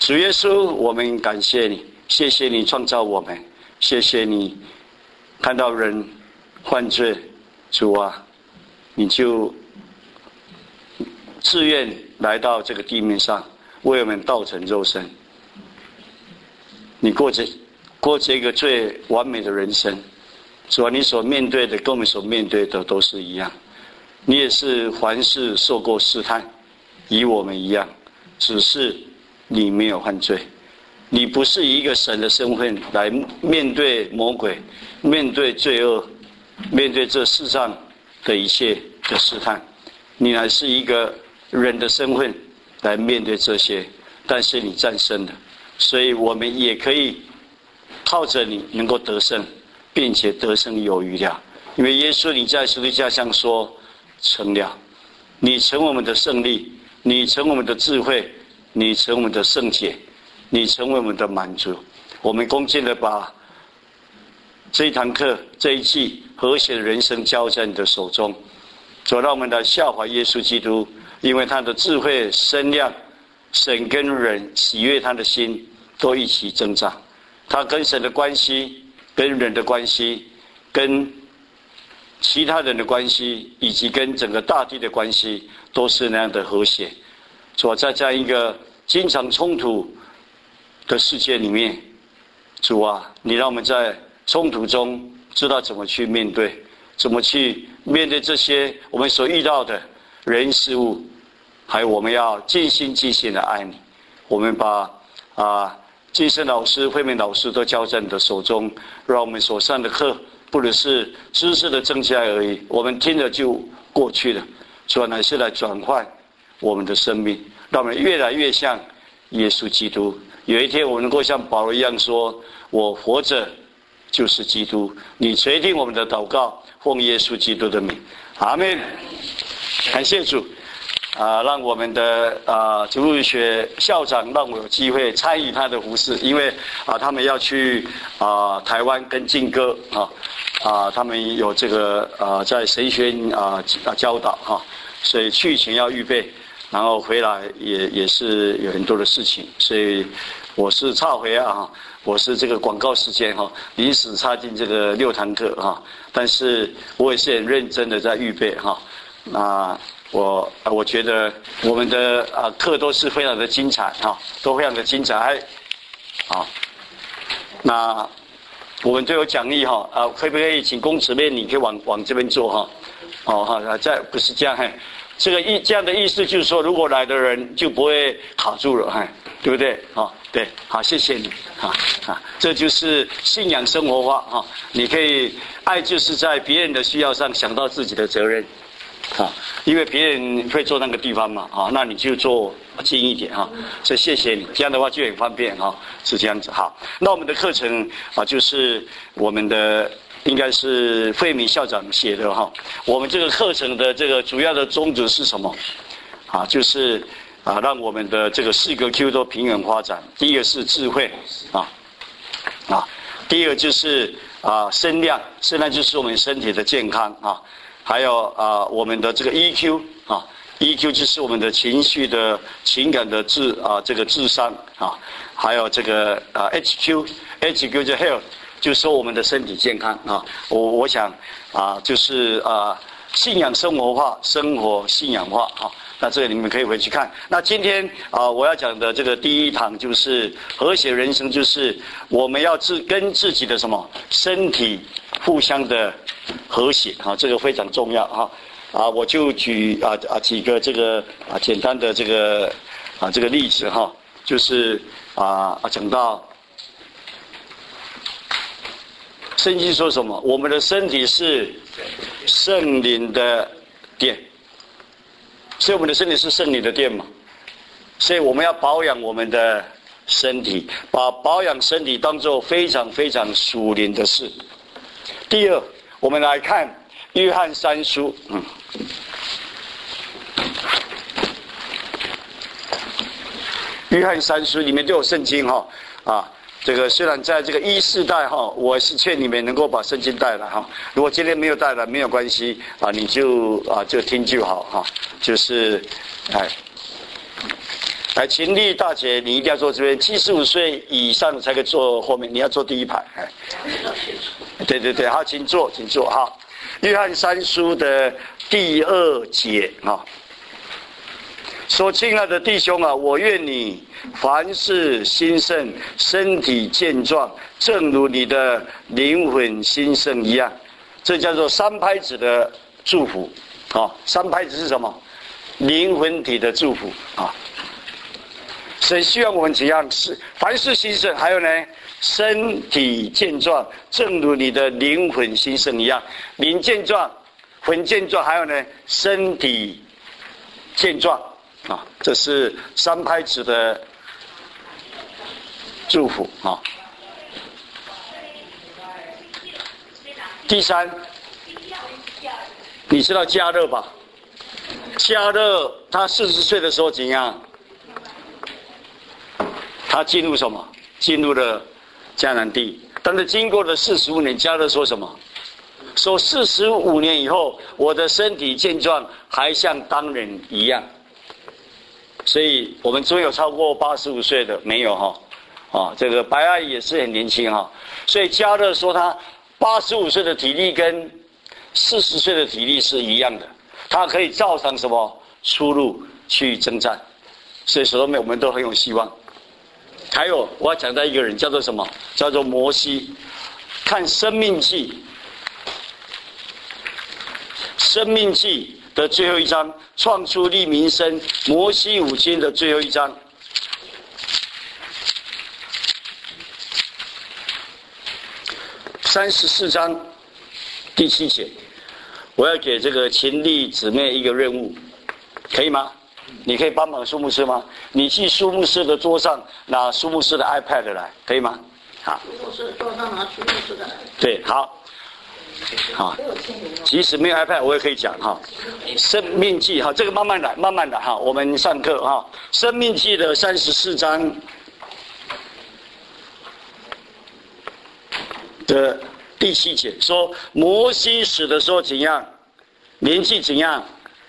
主耶稣，我们感谢你，谢谢你创造我们，谢谢你看到人犯罪，主啊，你就自愿来到这个地面上，为我们道成肉身。你过这个最完美的人生，主啊，你所面对的跟我们所面对的都是一样，你也是凡事受过试探，与我们一样，只是你没有犯罪。你不是以一个神的身份来面对魔鬼，面对罪恶，面对这世上的一切的试探，你乃是一个人的身份来面对这些，但是你战胜了，所以我们也可以靠着你能够得胜，并且得胜有余了。因为耶稣你在十字架上说成了，你成我们的胜利，你成我们的智慧，你成我们的圣洁，你成为我们的满足。我们恭敬的把这一堂课这一季和谐的人生交在你的手中，主，让我们来效法耶稣基督，因为他的智慧身量，神跟人喜悦他的心都一起增长，他跟神的关系，跟人的关系，跟其他人的关系，以及跟整个大地的关系，都是那样的和谐。主，在这样一个经常冲突的世界里面，主啊，你让我们在冲突中知道怎么去面对，怎么去面对这些我们所遇到的人事物，还有我们要尽心尽性的爱你。我们把晋升老师、慧美老师都交在你的手中，让我们所上的课不只是知识的增加而已，我们听了就过去了，主要乃是来转换我们的生命，让我们越来越像耶稣基督。有一天我们能够像保罗一样说，我活着就是基督。你垂听我们的祷告，奉耶稣基督的名，阿们。感谢主让我们的主日学校长让我有机会参与他的服事，因为他们要去台湾跟敬歌他们有这个在神学院教导所以去前要预备，然后回来也是有很多的事情，所以我是岔回我是这个广告时间临时插进这个6堂课但是我也是很认真的在预备我觉得我们的课都是非常的精彩都非常的精彩那我们都有奖励可不可以请公子面你可以往这边坐这不是这样这样的意思就是说，如果来的人就不会卡住了对不对对，好，谢谢你这就是信仰生活化你可以爱就是在别人的需要上想到自己的责任因为别人会坐那个地方嘛那你就坐近一点所以谢谢你，这样的话就很方便是这样子。好，那我们的课程就是我们的应该是慧敏校长写的我们这个课程的这个主要的宗旨是什么就是让我们的这个4个 Q 都平衡发展。第一个是智慧第二个就是身量就是我们身体的健康还有我们的这个 EQ就是我们的情绪的情感的这个智商还有这个HQ 就 health， 就是说我们的身体健康我想就是信仰生活化，生活信仰化那这个你们可以回去看。那今天我要讲的这个第一堂就是和谐人生，就是我们要跟自己的什么身体互相的和谐这个非常重要我就举几个这个简单的这个这个例子就是讲到圣经说什么？我们的身体是圣灵的殿，所以我们的身体是圣灵的殿嘛，所以我们要保养我们的身体，把保养身体当作非常非常属灵的事。第二，我们来看约翰3书约翰3书里面都有圣经这个虽然在这个1世代我是劝你们能够把圣经带来如果今天没有带来没有关系你就听就好就是来，勤力大姐，你一定要坐这边。75岁以上的才可以坐后面，你要坐第一排。对对对，好，请坐，请坐。好，约翰三书的第2节啊，说：亲爱的弟兄啊，我愿你凡事兴盛，身体健壮，正如你的灵魂兴盛一样。这叫做三拍子的祝福啊！三拍子是什么？灵魂体的祝福啊！神希望我们怎样？是凡事兴盛，还有呢，身体健壮，正如你的灵魂兴盛一样。灵健壮，魂健壮，还有呢，身体健壮啊！这是三拍子的祝福啊。第3，你知道迦勒吧？迦勒他40岁的时候怎样？他进入什么？进入了迦南地。但是经过了45年，迦勒说什么？说45年以后，我的身体健壮，还像当人一样。所以我们中有超过85岁的没有哈？啊，这个白阿姨也是很年轻哈。所以迦勒说他85岁的体力跟40岁的体力是一样的，他可以照常什么出路去征战。所以所以我们都很有希望。还有我要讲到一个人，叫做什么？叫做摩西。看《生命记》，《生命记》的最后一章，创出利民生摩西五经的最后一章。34章第7节，我要给这个秦丽姊妹一个任务，可以吗？你可以帮忙苏牧师吗？你去苏牧师的桌上拿苏牧师的 iPad 来，可以吗？好。苏牧师的桌上拿苏牧师的 iPad。对，好。好，即使没有 iPad， 我也可以讲哈。生命记哈，这个慢慢来，慢慢来哈。我们上课哈，生命记的34章的第7节说，摩西死的时候怎样？年纪怎样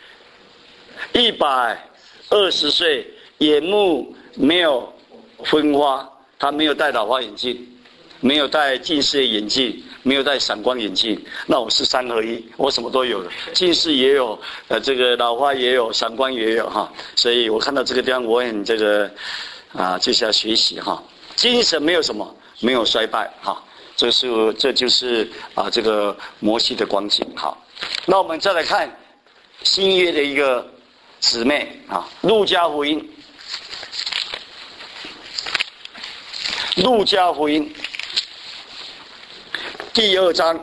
？120岁，眼目没有昏花，他没有戴老花眼镜，没有戴近视眼镜，没有戴散光眼镜。那我是3合1，我什么都有了，近视也有，这个老花也有，散光也有哈。所以我看到这个地方，我很这个就是要学习哈。精神没有什么，没有衰败哈。这就是这个摩西的光景哈。那我们再来看新约的一个姊妹啊，路加福音，路加福音第2章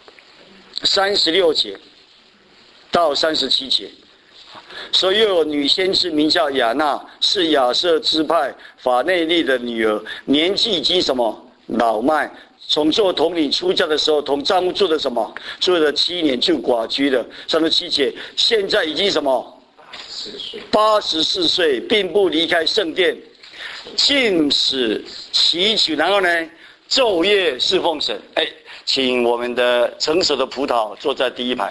36节到37节，说又有女先知名叫亚娜，是亚瑟支派法内利的女儿，年纪已经什么老迈，从做统领出嫁的时候，同丈夫住的什么？住了7年就寡居了。37节，现在已经什么？84岁，并不离开圣殿，禁食祈求，然后呢，昼夜侍奉神。哎，请我们的成熟的葡萄坐在第一排，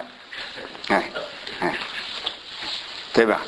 对吧？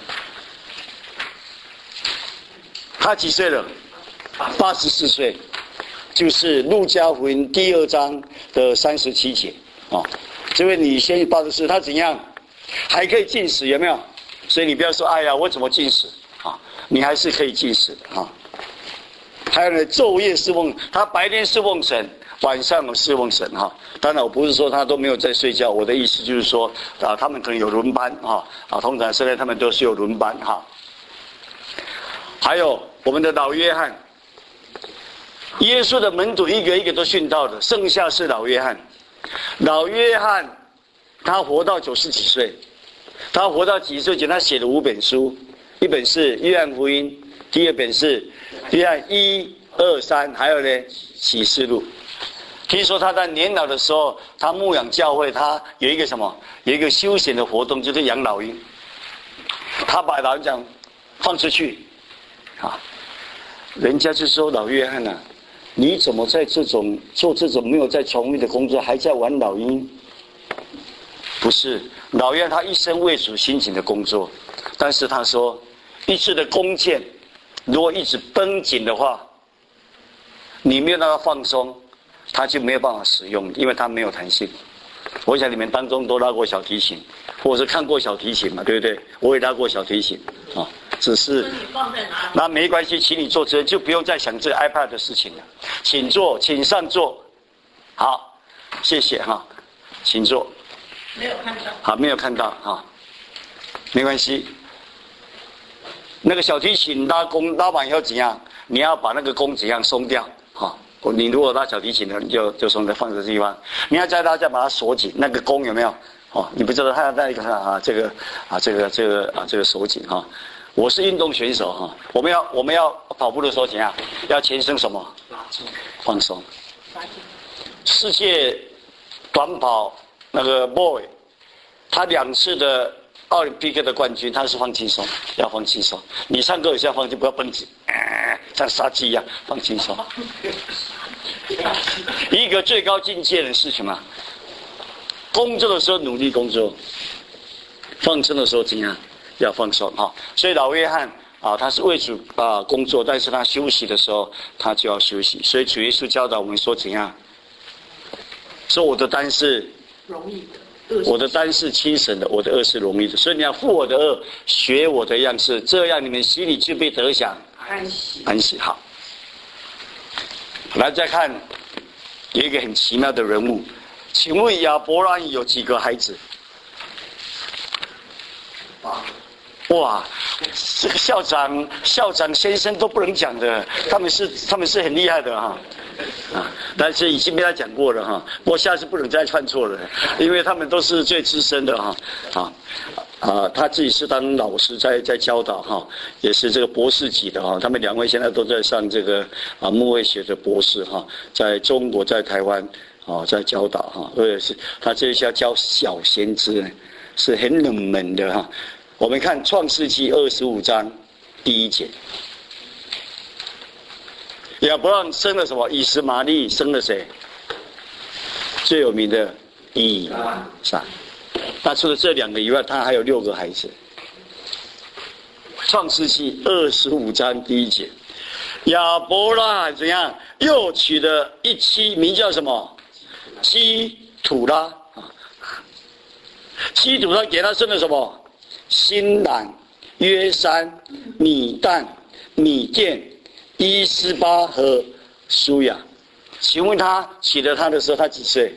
他几岁了？84岁。就是路加福音第2章的37节啊，这位女先84，她怎样还可以禁食，有没有？所以你不要说哎呀我怎么禁食啊，你还是可以禁食啊。还有呢，昼夜侍奉，她白天侍奉神，晚上有侍奉神哈。当然我不是说她都没有在睡觉，我的意思就是说他们可能有轮班通常现在他们都是有轮班哈。还有我们的老约翰。耶稣的门徒一个一个都殉道的，剩下是老约翰。老约翰他活到90几岁，他活到几岁前他写了5本书，一本是约翰福音，第2本是约翰1、2、3，还有呢启示录。听说他在年老的时候，他牧养教会，他有一个什么？有一个休闲的活动，就是养老鹰。他把老鹰讲放出去人家就说老约翰你怎么在做这种没有在从业的工作，还在玩老鹰？不是，老约翰他一生为主辛勤的工作，但是他说一次的弓箭如果一直绷紧的话，你没有让它放松，它就没有办法使用，因为它没有弹性。我想你们当中都拉过小提琴，或者是看过小提琴嘛，对不对？我也拉过小提琴啊，只是那没关系，请你坐这，就不用再想这 iPad 的事情了。请坐，请上座。好，谢谢哈，请坐。 没有看到。 好，没有看到哈，没关系。那个小提琴拉完以后怎样？你要把那个弓怎样松掉哈。你如果拉小提琴的，你就松掉，放在这地方。你要再拉，再把它锁紧。那个弓有没有？哦，你不知道他要带一个这个手紧哈。我是运动选手哈，我们要跑步的时候怎样？要全身什么？放松。世界短跑那个 boy， 他2次的奥林匹克的冠军，他是放轻松，要放轻松。你唱歌也是要放轻，不要绷紧，像杀鸡一样放轻松。一个最高境界的是什么？工作的时候努力工作，放松的时候怎样？要放松哈。所以老约翰啊，他是为主工作，但是他休息的时候他就要休息。所以主耶稣教导我们说怎样？说我的担是容易的， 我的担是轻省的，我的恶是容易的。所以你要负我的恶，学我的样式，这样你们心里就被得享安息。好，来再看有一个很奇妙的人物，请问亚伯拉罕有几个孩子？哇，这个校长先生都不能讲的，他们是很厉害的哈。但是已经被他讲过了哈，不过下次不能再犯错了，因为他们都是最资深的哈。他自己是当老师在教导哈，也是这个博士级的哈。他们2位现在都在上这个牧会学的博士哈，在中国在台湾在教导哈，或者是他这是要教小先知，是很冷门的哈。我们看创世纪25章第1节。亚伯拉罕生了什么？以实玛利生了谁？最有名的以撒。那除了这2个以外，他还有6个孩子。创世纪25章第1节，亚伯拉罕怎样？又娶了一妻，名叫什么？基土拉。基土拉给他生了什么？新兰、约山、米旦、米甸、伊斯巴和苏亚。请问他娶了他的时候，他几岁？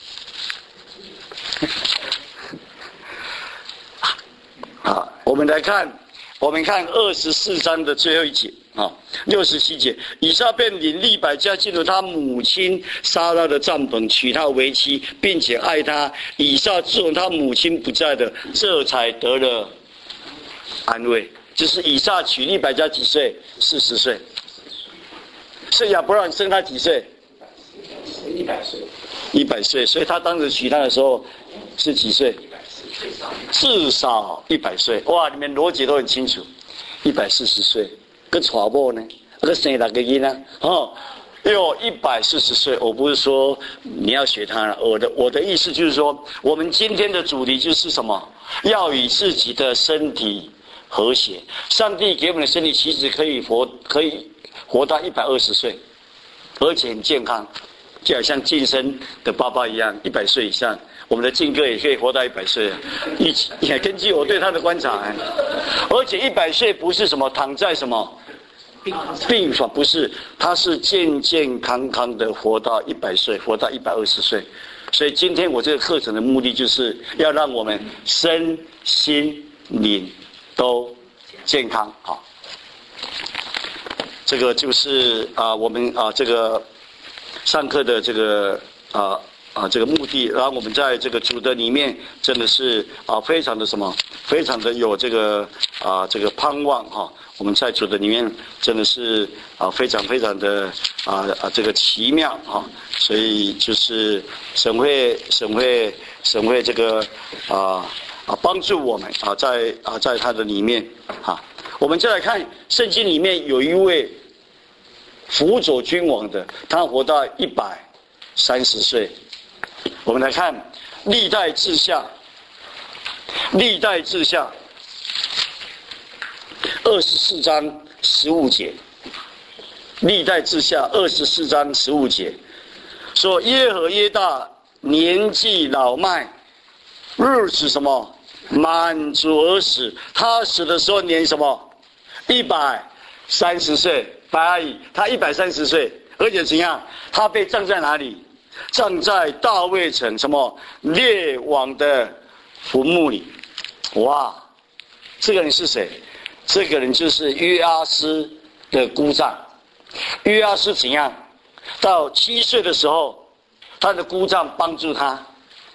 好，我们看24章的最后1节67节，以撒便领利百加进入他母亲撒拉的帐篷，娶她为妻，并且爱她。以撒自从他母亲不在的，这才得了安慰。就是以撒娶利百加几岁？40岁。是亚伯拉罕生他几岁？100岁。100岁，所以他当时娶她的时候是几岁？至少100岁。哇，你们逻辑都很清楚。140岁。个娶某呢，个生6个囡仔140岁。我不是说你要学他了，我的意思就是说，我们今天的主题就是什么？要与自己的身体和谐。上帝给我们的身体其实可以活到120岁，而且很健康，就好像晋升的爸爸一样，100岁以上。我们的晋哥也可以活到100岁，也根据我对他的观察，而且100岁不是什么躺在什么病床，不是，他是健健康康的活到100岁，活到120岁。所以今天我这个课程的目的就是要让我们身心灵都健康。好，这个就是我们这个上课的这个这个目的，然后我们在这个主的里面真的是非常的什么，非常的有这个这个盼望哈。我们在主的里面真的是非常非常的这个奇妙哈。所以就是神会这个帮助我们在他的里面哈。我们再来看圣经里面有一位辅佐君王的，他活到130岁。我们来看历代志下24章 15节，历代志下24章15节，说耶和耶大年纪老迈，日子什么满足而死。他死的时候年什么130岁，白阿姨他130岁，而且怎样？他被葬在哪里？葬在大卫城什么列王的坟墓里。哇，这个人是谁？这个人就是约阿斯的姑丈。约阿斯怎样？到7岁的时候，他的姑丈帮助他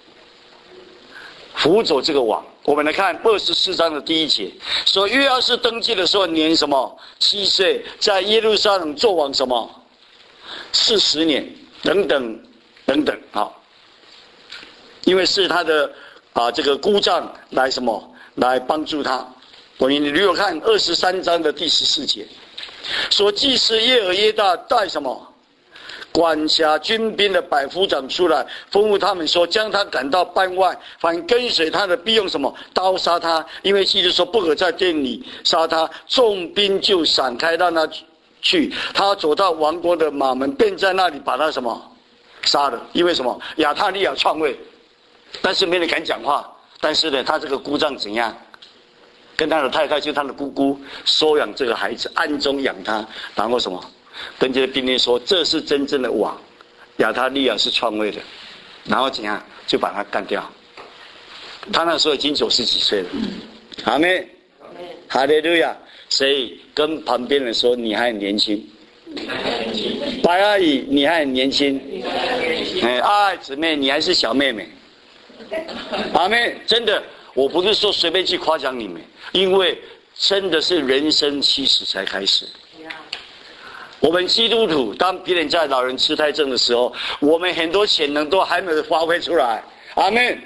辅佐这个王。我们来看24章的第1节，说约阿斯登基的时候年什么7岁，在耶路撒冷做王什么40年，等等等等啊。因为是他的这个姑丈来什么来帮助他。你如果看23章的第14节，说祭司耶尔耶大带什么管辖军兵的百夫长出来，吩咐他们说，将他赶到班外，凡跟随他的必用什么刀杀他，因为祭司说不可在殿里杀他。众兵就闪开让他去，他走到王国的马门，便在那里把他什么杀了。因为什么？亚他利亚篡位，但是没人敢讲话。但是呢，他这个姑丈怎样？跟他的太太，就是他的姑姑，收养这个孩子，暗中养他，然后什么？跟这些兵丁说，这是真正的王，亚他利亚是篡位的，然后怎样？就把他干掉。他那时候已经90几岁了。阿们，哈利路亚。所以跟旁边人说，你还很年轻。白阿姨，你还很年轻。阿姊妹，你还是小妹妹。阿们，真的。我不是说随便去夸奖你们，因为真的是人生70才开始。我们基督徒，当别人在老人痴呆症的时候，我们很多潜能都还没有发挥出来。阿们。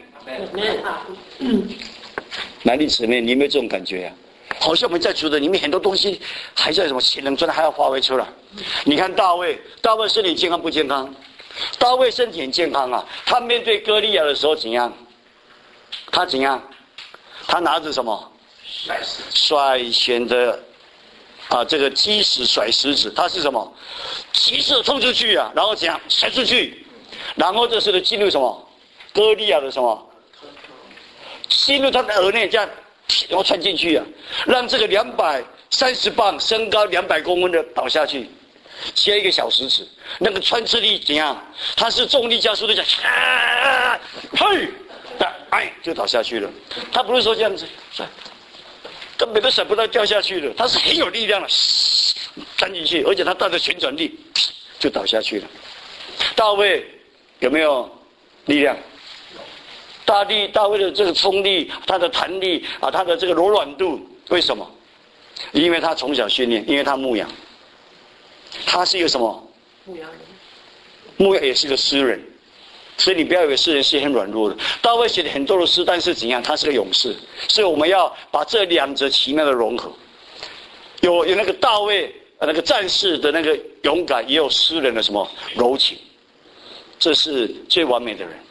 男弟姊妹，你有没有这种感觉啊？好像我们在主的里面很多东西还在什么潜能中还要发挥出来。你看大卫身体健康不健康？大卫身体很健康啊，他面对歌利亚的时候怎样？他怎样？他拿着什么？甩弦的这个基石甩石子，他是什么？骑射冲出去啊，然后怎样甩出去？然后这时候进入什么？歌利亚的什么？进入他的耳内，这样然后穿进去啊，让这个230磅、身高200公分的倒下去，切一个小石子，那个穿刺力怎样？他是重力加速度，嘿。就倒下去了。他不是说这样子甩，根本都甩不到掉下去了。他是很有力量的，钻进去，而且他带着旋转力，就倒下去了。大卫有没有力量？大卫的这个冲力，他的弹力他的这个柔软度，为什么？因为他从小训练，因为他牧羊。他是一个什么？牧羊也是个诗人。所以你不要以为诗人是很软弱的。大卫写了很多的诗，但是怎样？他是个勇士。所以我们要把这两者奇妙的融合，有那个大卫那个战士的那个勇敢，也有诗人的什么柔情。这是最完美的人。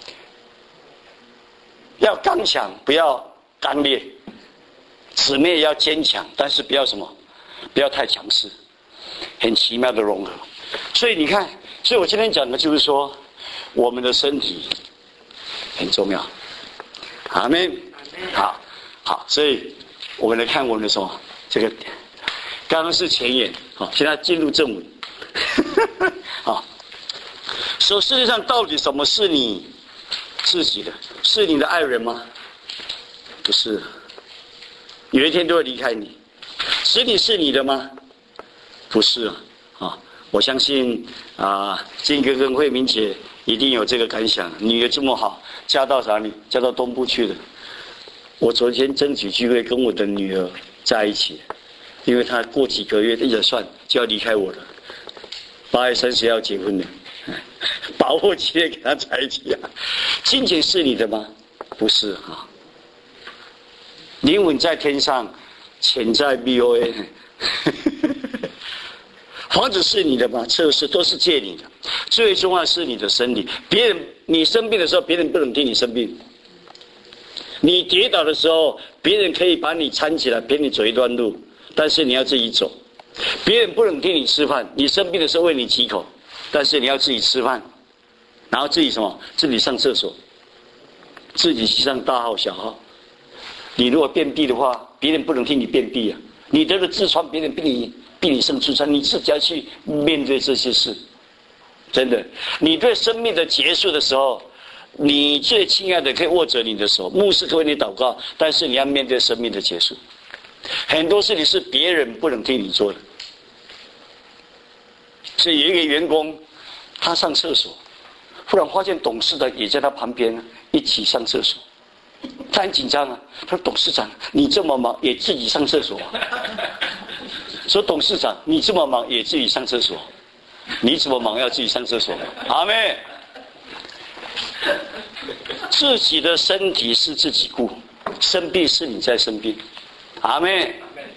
要刚强，不要刚烈；姊妹也要坚强，但是不要什么，不要太强势。很奇妙的融合。所以你看，所以我今天讲的就是说，我们的身体很重要。阿们。好，所以我们来看我们的什么？这个刚刚是前言，好，现在进入正文。好，说世界上到底什么是你自己的？是你的爱人吗？不是，有一天都会离开你。子女是你的吗？不是啊。我相信金哥跟慧明姐一定有这个感想。女儿这么好，嫁到哪里？嫁到东部去了。我昨天争取机会跟我的女儿在一起，因为她过几个月一直算就要离开我了，8月30要结婚了，把握机会跟她在一起啊。金钱是你的吗？不是啊。灵魂在天上，钱在 BOA。房子是你的吗？这是都是借你的。最重要是你的身体。你生病的时候，别人不能替你生病。你跌倒的时候，别人可以把你搀起来，陪你走一段路， 但是你要自己走。别人不能替你吃饭，你生病的时候喂你几口，但是你要自己吃饭，然后自己什么？自己上厕所，自己去上大号小号。你如果便秘的话，别人不能替你便秘啊。你得了痔疮，别人逼你生痔疮，你自己要去面对这些事。真的，你对生命的结束的时候，你最亲爱的可以握着你的手，牧师可以为你祷告，但是你要面对生命的结束。很多事情是别人不能替你做的。所以有一个员工，他上厕所，忽然发现董事长也在他旁边一起上厕所，他很紧张啊。他说：“董事长，你这么忙也自己上厕所啊？”说：“董事长，你这么忙也自己上厕所，你怎么忙要自己上厕所？”阿们。自己的身体是自己顾，生病是你在生病。阿们。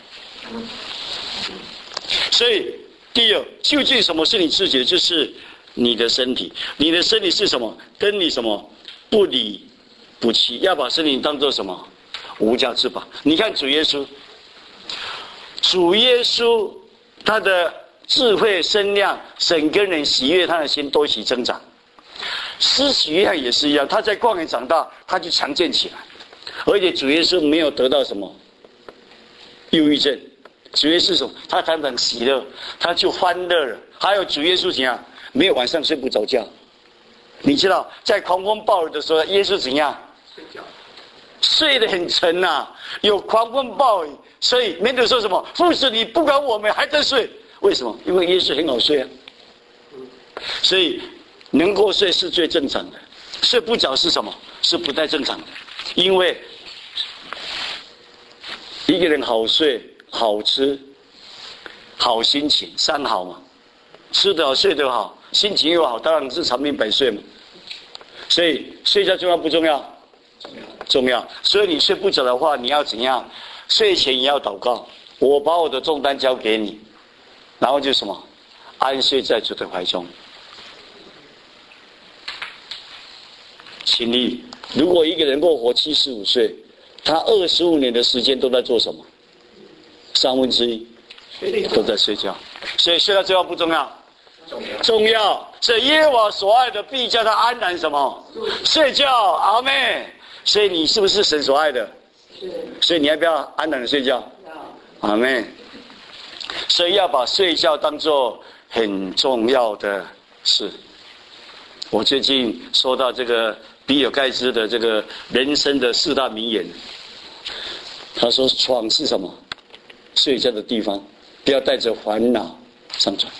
所以第二，究竟什么是你自己的？就是你的身体。你的身体是什么？跟你什么不离不弃，要把身体当作什么？无价之宝。你看主耶稣，主耶稣他的智慧身量，神跟人喜悦，他的心都一起增长。施洗约翰也是一样，他在旷野长大，他就强健起来，而且主耶稣没有得到什么忧郁症。主耶稣什么？他常常喜乐，他就欢乐了。还有主耶稣怎样？没有晚上睡不着觉。你知道，在狂风暴雨的时候，耶稣怎样？ 睡觉， 睡得很沉啊，有狂风暴雨，所以门徒说什么？父神，你不管我们还在睡，为什么？因为耶稣很好睡啊。所以能够睡是最正常的，睡不着是什么？是不太正常的。因为一个人好睡、好吃、好心情，三好嘛，吃得好、睡得好，心情又好，当然是长命百岁嘛。所以睡觉重要不重要？重要。所以你睡不着的话，你要怎样？睡前也要祷告，我把我的重担交给你，然后就什么？安睡在主的怀中。请你，如果一个人够活75岁，他25年的时间都在做什么？1/3都在睡觉。所以睡觉重要不重要？重要。所以耶和华所爱的必叫他安然什么？睡觉。阿们。所以你是不是神所爱的？是。所以你要不要安然的睡觉？要。阿们。所以要把睡觉当作很重要的事。我最近说到这个比尔盖茨的这个人生的4大名言，他说床是什么？睡觉的地方，不要带着烦恼上床。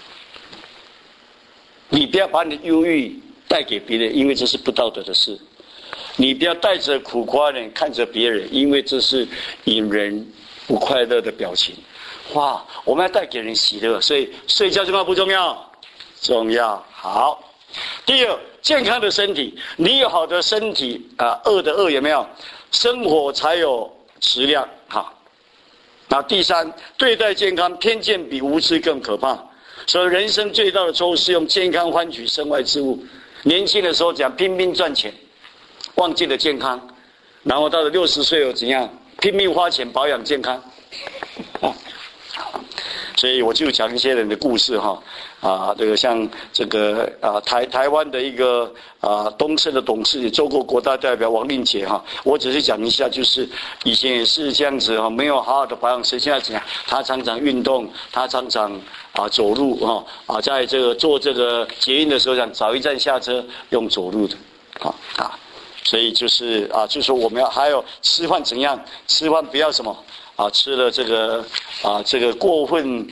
你不要把你的忧郁带给别人，因为这是不道德的事。你不要带着苦瓜脸看着别人，因为这是引人不快乐的表情。哇，我们要带给人喜乐，所以睡觉重要不重要？重要。好。第二，健康的身体，你有好的身体恶的恶有没有？生活才有质量。好，那第三，对待健康，偏见比无知更可怕。所以人生最大的错误是用健康换取身外之物。年轻的时候讲拼命赚钱，忘记了健康，然后到了60岁又怎样？拼命花钱保养健康。所以我就讲一些人的故事哈。这个像这个台湾的一个东盛的董事，也做过国大代表王令杰哈。我只是讲一下，就是以前也是这样子哈，没有好好的保养身，现在怎样？他常常运动，他常常走路哈在这个坐这个捷运的时候，想找一站下车用走路的所以就是就是说我们要还有吃饭怎样？吃饭不要什么吃了这个过分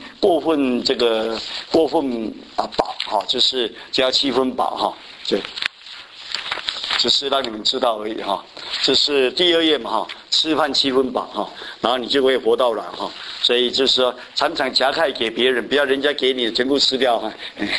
饱就是只要7分饱哈，对，只是让你们知道而已哈。这是第2页嘛哈，吃饭7分饱哈，然后你就会活到老哈。所以就是说，常常夹菜给别人，不要人家给你的全部吃掉哈。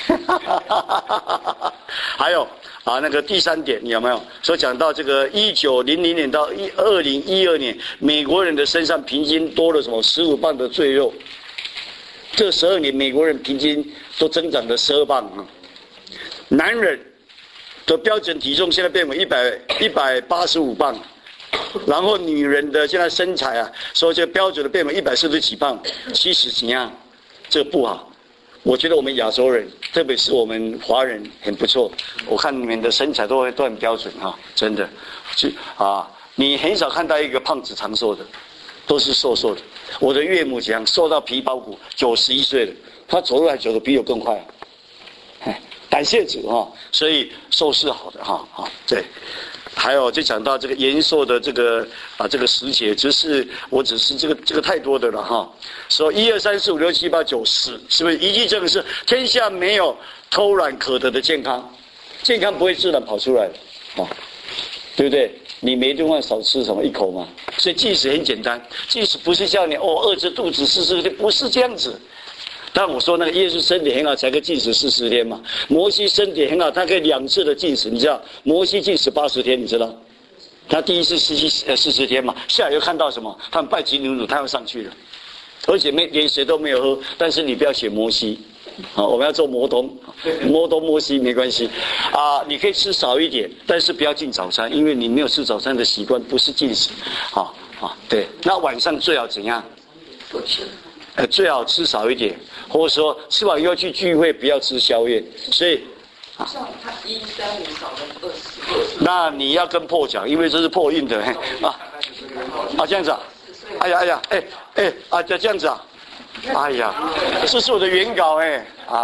还有那个第3点，你有没有说讲到这个1900年到2012年，美国人的身上平均多了什么15磅的赘肉？这12年美国人平均都增长了12磅啊。男人的标准体重现在变为185磅， 然后女人的现在身材啊，说这个标准的变美140几磅，70几样，这个不好。我觉得我们亚洲人，特别是我们华人很不错。我看你们的身材都很标准啊，真的。你很少看到一个胖子长寿的，都是瘦瘦的。我的岳母讲，瘦到皮包骨，91岁了，他走路还走得比我更快。感谢主啊，所以瘦是好的哈啊，对。还有就讲到这个延寿的这个这个时节，只是这个太多的了哈。说1、2、3、4、5、6、7、8、9、10，是不是一句这个是天下没有偷懒可得的健康，健康不会自然跑出来的啊，对不对？你每顿饭少吃什么一口嘛，所以禁食很简单，禁食不是叫你饿着肚子40天，不是这样子。但我说那个耶稣身体很好，才可以禁食40天嘛。摩西身体很好，他可以2次的禁食，你知道？摩西禁食80天，你知道？他第一次40天嘛，下来又看到什么？他们拜金牛犊，他要上去了，而且连水都没有喝。但是你不要写摩西，我们要做摩西没关系你可以吃少一点，但是不要进早餐，因为你没有吃早餐的习惯，不是禁食。对。那晚上最好怎样？最好吃少一点，或者说吃完以后去聚会不要吃宵夜。所以像他1、3、5少了20， 那你要跟破讲，因为这是破印的这样子啊，哎呀这样子啊，哎呀，这是我的原稿对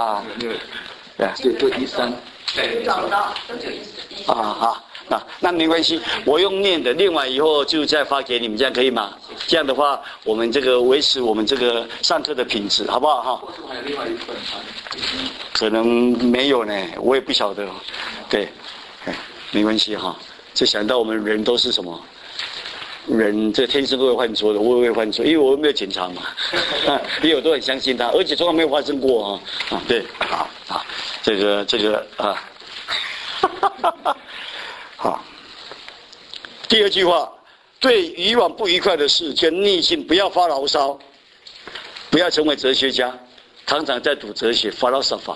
1、3， 找不到，都只有1。 那没关系，我用念的，念完以后就再发给你们，这样可以吗？这样的话，我们这个维持我们这个上课的品质，好不好哈？ 还有另外一份可能没有呢，我也不晓得。对，没关系哈。就想到我们人都是什么？人这天生都会犯错的，我也会犯错，因为我没有检查嘛。因为我都很相信他，而且从来没有发生过对，这个好，第二句话，对以往不愉快的事跟逆境不要发牢骚，不要成为哲学家。常常在读哲学 philosophy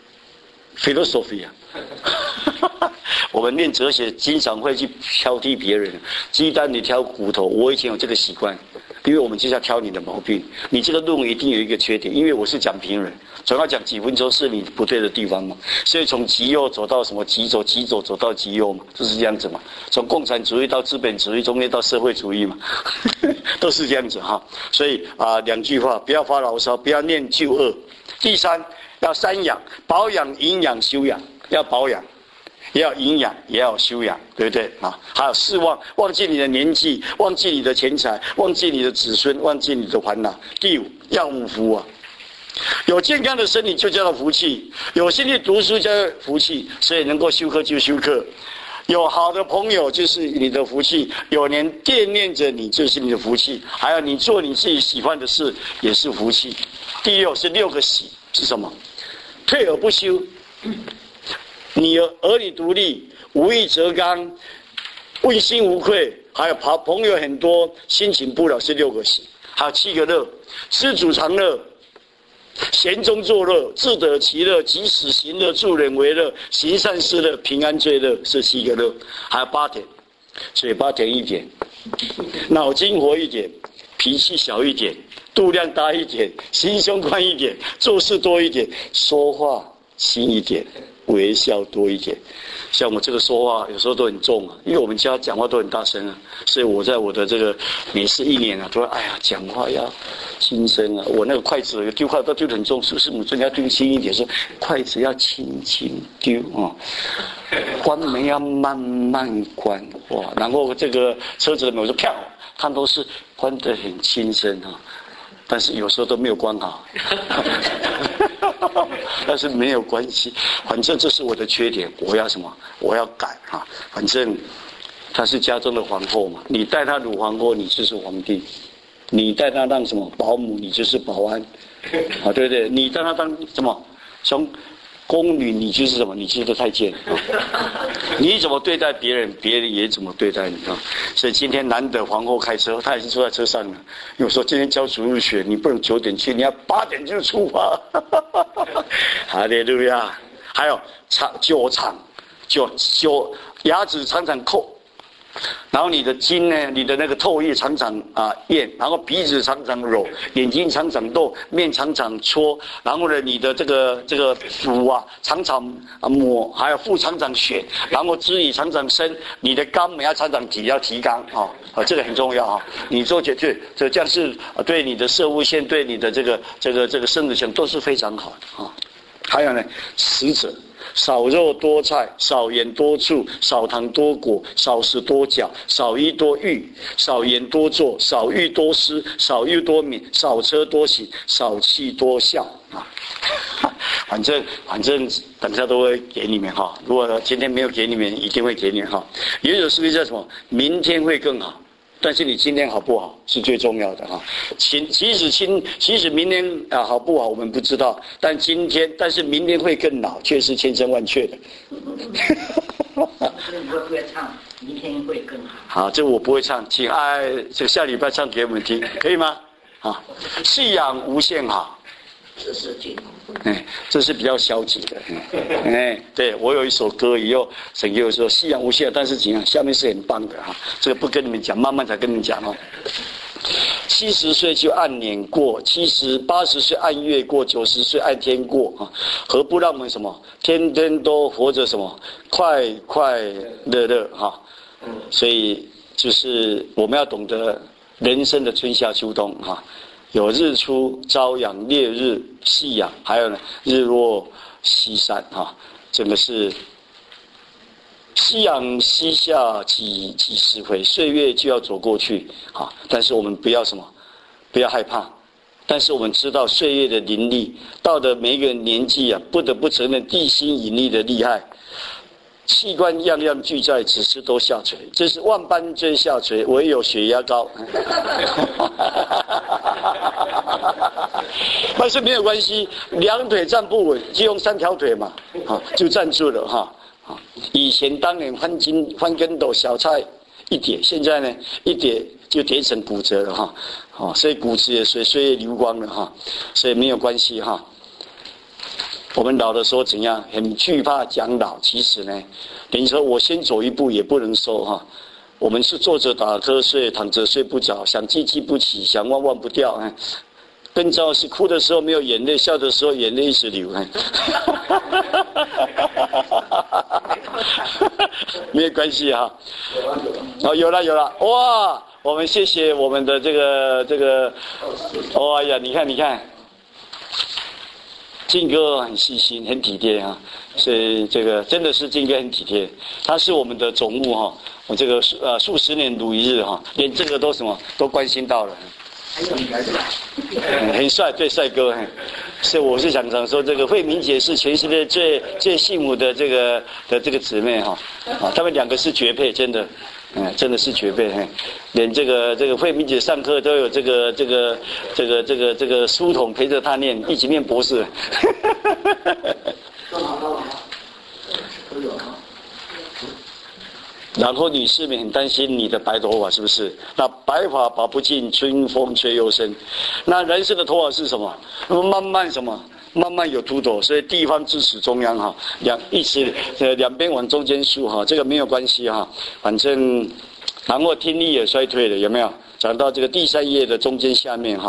我们念哲学经常会去挑剔别人，鸡蛋里挑骨头。我以前有这个习惯，因为我们就是要挑你的毛病。你这个论文一定有一个缺点，因为我是讲评人，总要讲几分钟是你不对的地方嘛。所以从极右走到什么极左，极左走到极右嘛，就是这样子嘛。从共产主义到资本主义，中间到社会主义嘛，都是这样子哈。所以2句话，不要发牢骚，不要念旧恶。第3，要3养，保养、营养、修养，要保养。也要营养，也要修养，对不对还有4忘，忘记你的年纪，忘记你的钱财，忘记你的子孙，忘记你的烦恼。第5，要5福有健康的身体就叫做福气，有心力读书叫做福气，所以能够修课就修课。有好的朋友就是你的福气，有人惦念着你就是你的福气，还有你做你自己喜欢的事也是福气。第6是6个喜，是什么？退而不休。你儿女独立，无欲则刚，问心无愧，还有朋友很多，心情不了，是6个喜。还有7个乐，知足常乐，闲中作乐，自得其乐，及时行乐，助人为乐，行善事乐，平安最乐，是7个乐。还有8点，嘴巴甜一点，脑筋活一点，脾气小一点，度量大一点，心胸宽一点，做事多一点，说话轻一点，微笑多一点。像我这个说话有时候都很重因为我们家讲话都很大声所以我在我的这个每次1年都说讲话要轻声我那个筷子丢筷子都丢得很重，是不是母尊要丢轻一点，说筷子要轻轻丢关门要慢慢关然后这个车子的门我说飘，他们都是关得很轻声但是有时候都没有关好但是没有关系，反正这是我的缺点，我要什么？我要改反正她是家中的皇后嘛，你带她如皇后，你就是皇帝；你带她当什么保姆，你就是保安对不对？你带她当什么宫女，你就是什么？你就是太监你怎么对待别人，别人也怎么对待你所以今天难得皇后开车，她已经坐在车上了。有时候今天教主日学，你不能9点去，你要8点就出发。哈利路亚！还有酒厂，牙齿常常然后你的筋呢，你的那个透液常常咽，然后鼻子常常揉，眼睛常常动，面常常搓，然后呢，你的这个腹常常抹，还有腹常常旋，然后肢体常常伸，你的肛门要常常要提肛这个很重要你做这样是对你的射物线，对你的这个生殖腺都是非常好的还有呢，食者少肉多菜，少盐多醋，少糖多果，少食多饺，少衣多浴，少言多坐，少欲多思，少欲多敏，少车多行，少气多笑反正等下都会给你们如果今天没有给你们，一定会给你们也有是不是叫什么？明天会更好。但是你今天好不好是最重要的其实明天好不好我们不知道，但是明天会更好，却是千真万确的。 所以你会不会唱明天会更好？ 好，这我不会唱，请这下礼拜唱给我们听，可以吗？信仰无限好。 这是进这是比较消极的。对，我有一首歌，以后神给我说信仰无限，但是怎样？下面是很棒的这个不跟你们讲，慢慢才跟你们讲70岁就按年过，70、80岁按月过，90岁按天过何不让我们什么天天都活着什么快快乐乐所以就是我们要懂得人生的春夏秋冬有日出、朝阳、烈日、夕阳，还有呢日落西山整个是夕阳西下几十回，岁月就要走过去但是我们不要什么，不要害怕。但是我们知道岁月的凌厉，到了每一个年纪不得不承认地心引力的厉害。器官样样俱在，只是都下垂。这是万般皆下垂，唯有血压高。但是没有关系，两腿站不稳，就用3条腿嘛，就站住了以前当年翻跟斗小菜一叠，现在呢一叠就叠成骨折了所以骨质也随岁月流光了所以没有关系我们老的时候怎样很惧怕讲老，其实呢你说我先走一步也不能收我们是坐着打瞌睡，躺着睡不着，想记记不起，想忘忘不掉更糟的是哭的时候没有眼泪，笑的时候眼泪一直流没有关系有了哇，我们谢谢我们的这个哎呀你看靖哥很细心很体贴所以这个真的是靖哥很体贴，他是我们的总务我这个数十年如一日连这个都什么都关心到了。 还有你儿子很帅，对，帅哥所以我是想说这个慧明姐是全世界最幸福的这个姊妹他们2个是绝配，真的真的是绝配连这个慧明姐上课都有这个书童陪着她念，一起念博士都有然后女士们很担心你的白头发是不是？那白发拔不尽，春风吹又生。那人生的头发是什么？慢慢有秃头，所以地方支持中央两边往中间梳这个没有关系反正然后听力也衰退了，有没有？讲到这个第3页的中间下面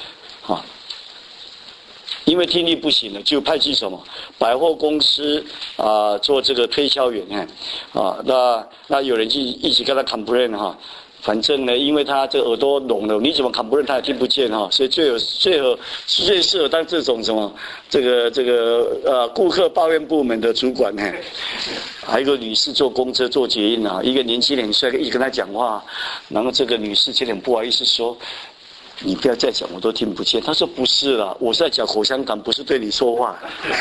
因为听力不行了，就派去什么百货公司做这个推销员那有人去一起跟他 complain 反正呢，因为他这个耳朵聋了，你怎么 complain 他也听不见所以最适合当这种什么这个顾客抱怨部门的主管还有一个女士坐公车坐捷运一个年轻人很帅，一直跟他讲话，然后这个女士有点不好意思说。你不要再讲，我都听不见。他说不是啦，我是在讲口香糖，不是对你说话。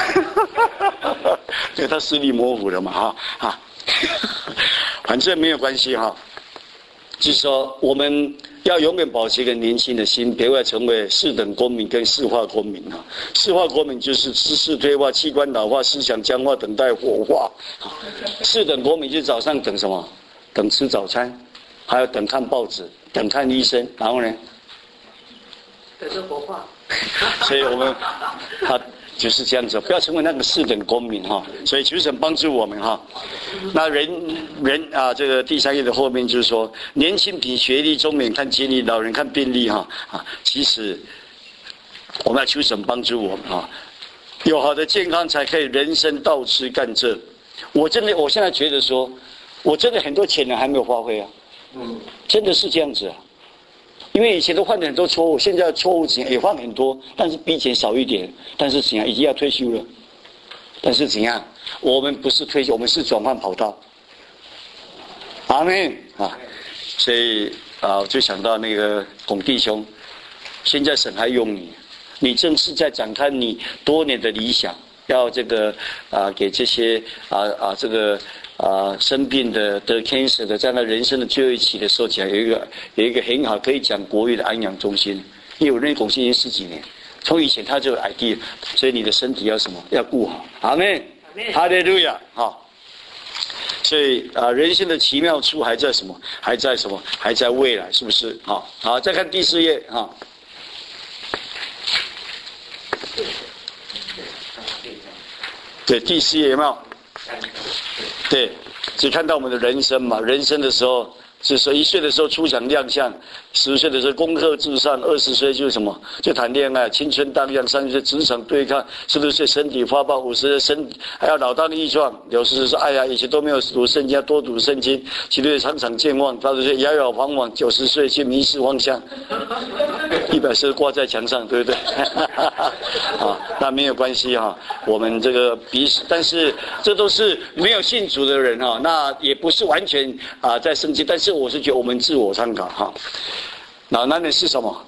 对，他视力模糊了嘛反正没有关系就是说我们要永远保持一个年轻的心，别为成为4等公民跟4化公民4化公民就是知识退化、器官老化、思想僵化，等待火化4等公民就是早上等什么？等吃早餐，还有等看报纸，等看医生，然后呢？ 等着火化。 所以我们就是这样子，不要成为那个四等公民哈。所以求神帮助我们哈。那人啊，这个第3页的后面就是说，年轻凭学历，中年看经历，老人看病历哈啊。其实我们要求神帮助我们哈，有好的健康才可以人生倒吃甘蔗。我现在觉得说，我真的很多潜能还没有发挥啊。真的是这样子啊。因为以前都犯了很多错误，现在错误也犯很多，但是比以前少一点。但是怎样，已经要退休了。但是怎样，我们不是退休，我们是转换跑道。阿们啊！所以啊，我就想到那个龚弟兄，现在神还用你，你正是在展开你多年的理想，要这个给这些这个。生病的得 cancer 的，在那人生的最后一期的时候讲，有一个很好可以讲国语的安养中心，因为我认识龚先生10几年，从以前他就有 idea， 所以你的身体要什么？要顾好。阿们，哈利路亚！好，所以人生的奇妙处还在什么？还在什么？还在未来，是不是？好，再看第4页哈。对，第4页有没有？对，只看到我们的人生嘛。人生的时候，是说1岁的时候出场亮相，10岁的时候功课至上，20岁就是什么？就谈恋爱，青春荡漾，30岁职场对抗，40岁身体发爆，50岁还要老当益壮，60岁说哎呀，以前都没有读圣经，要多读圣经，70岁常常健忘，80岁摇摇晃晃，90岁却迷失方向，100岁挂在墙上，对不对？那没有关系哈，我们这个但是这都是没有信主的人哈，那也不是完全在圣经，但是我是觉得我们自我参考哈。老男人是什么？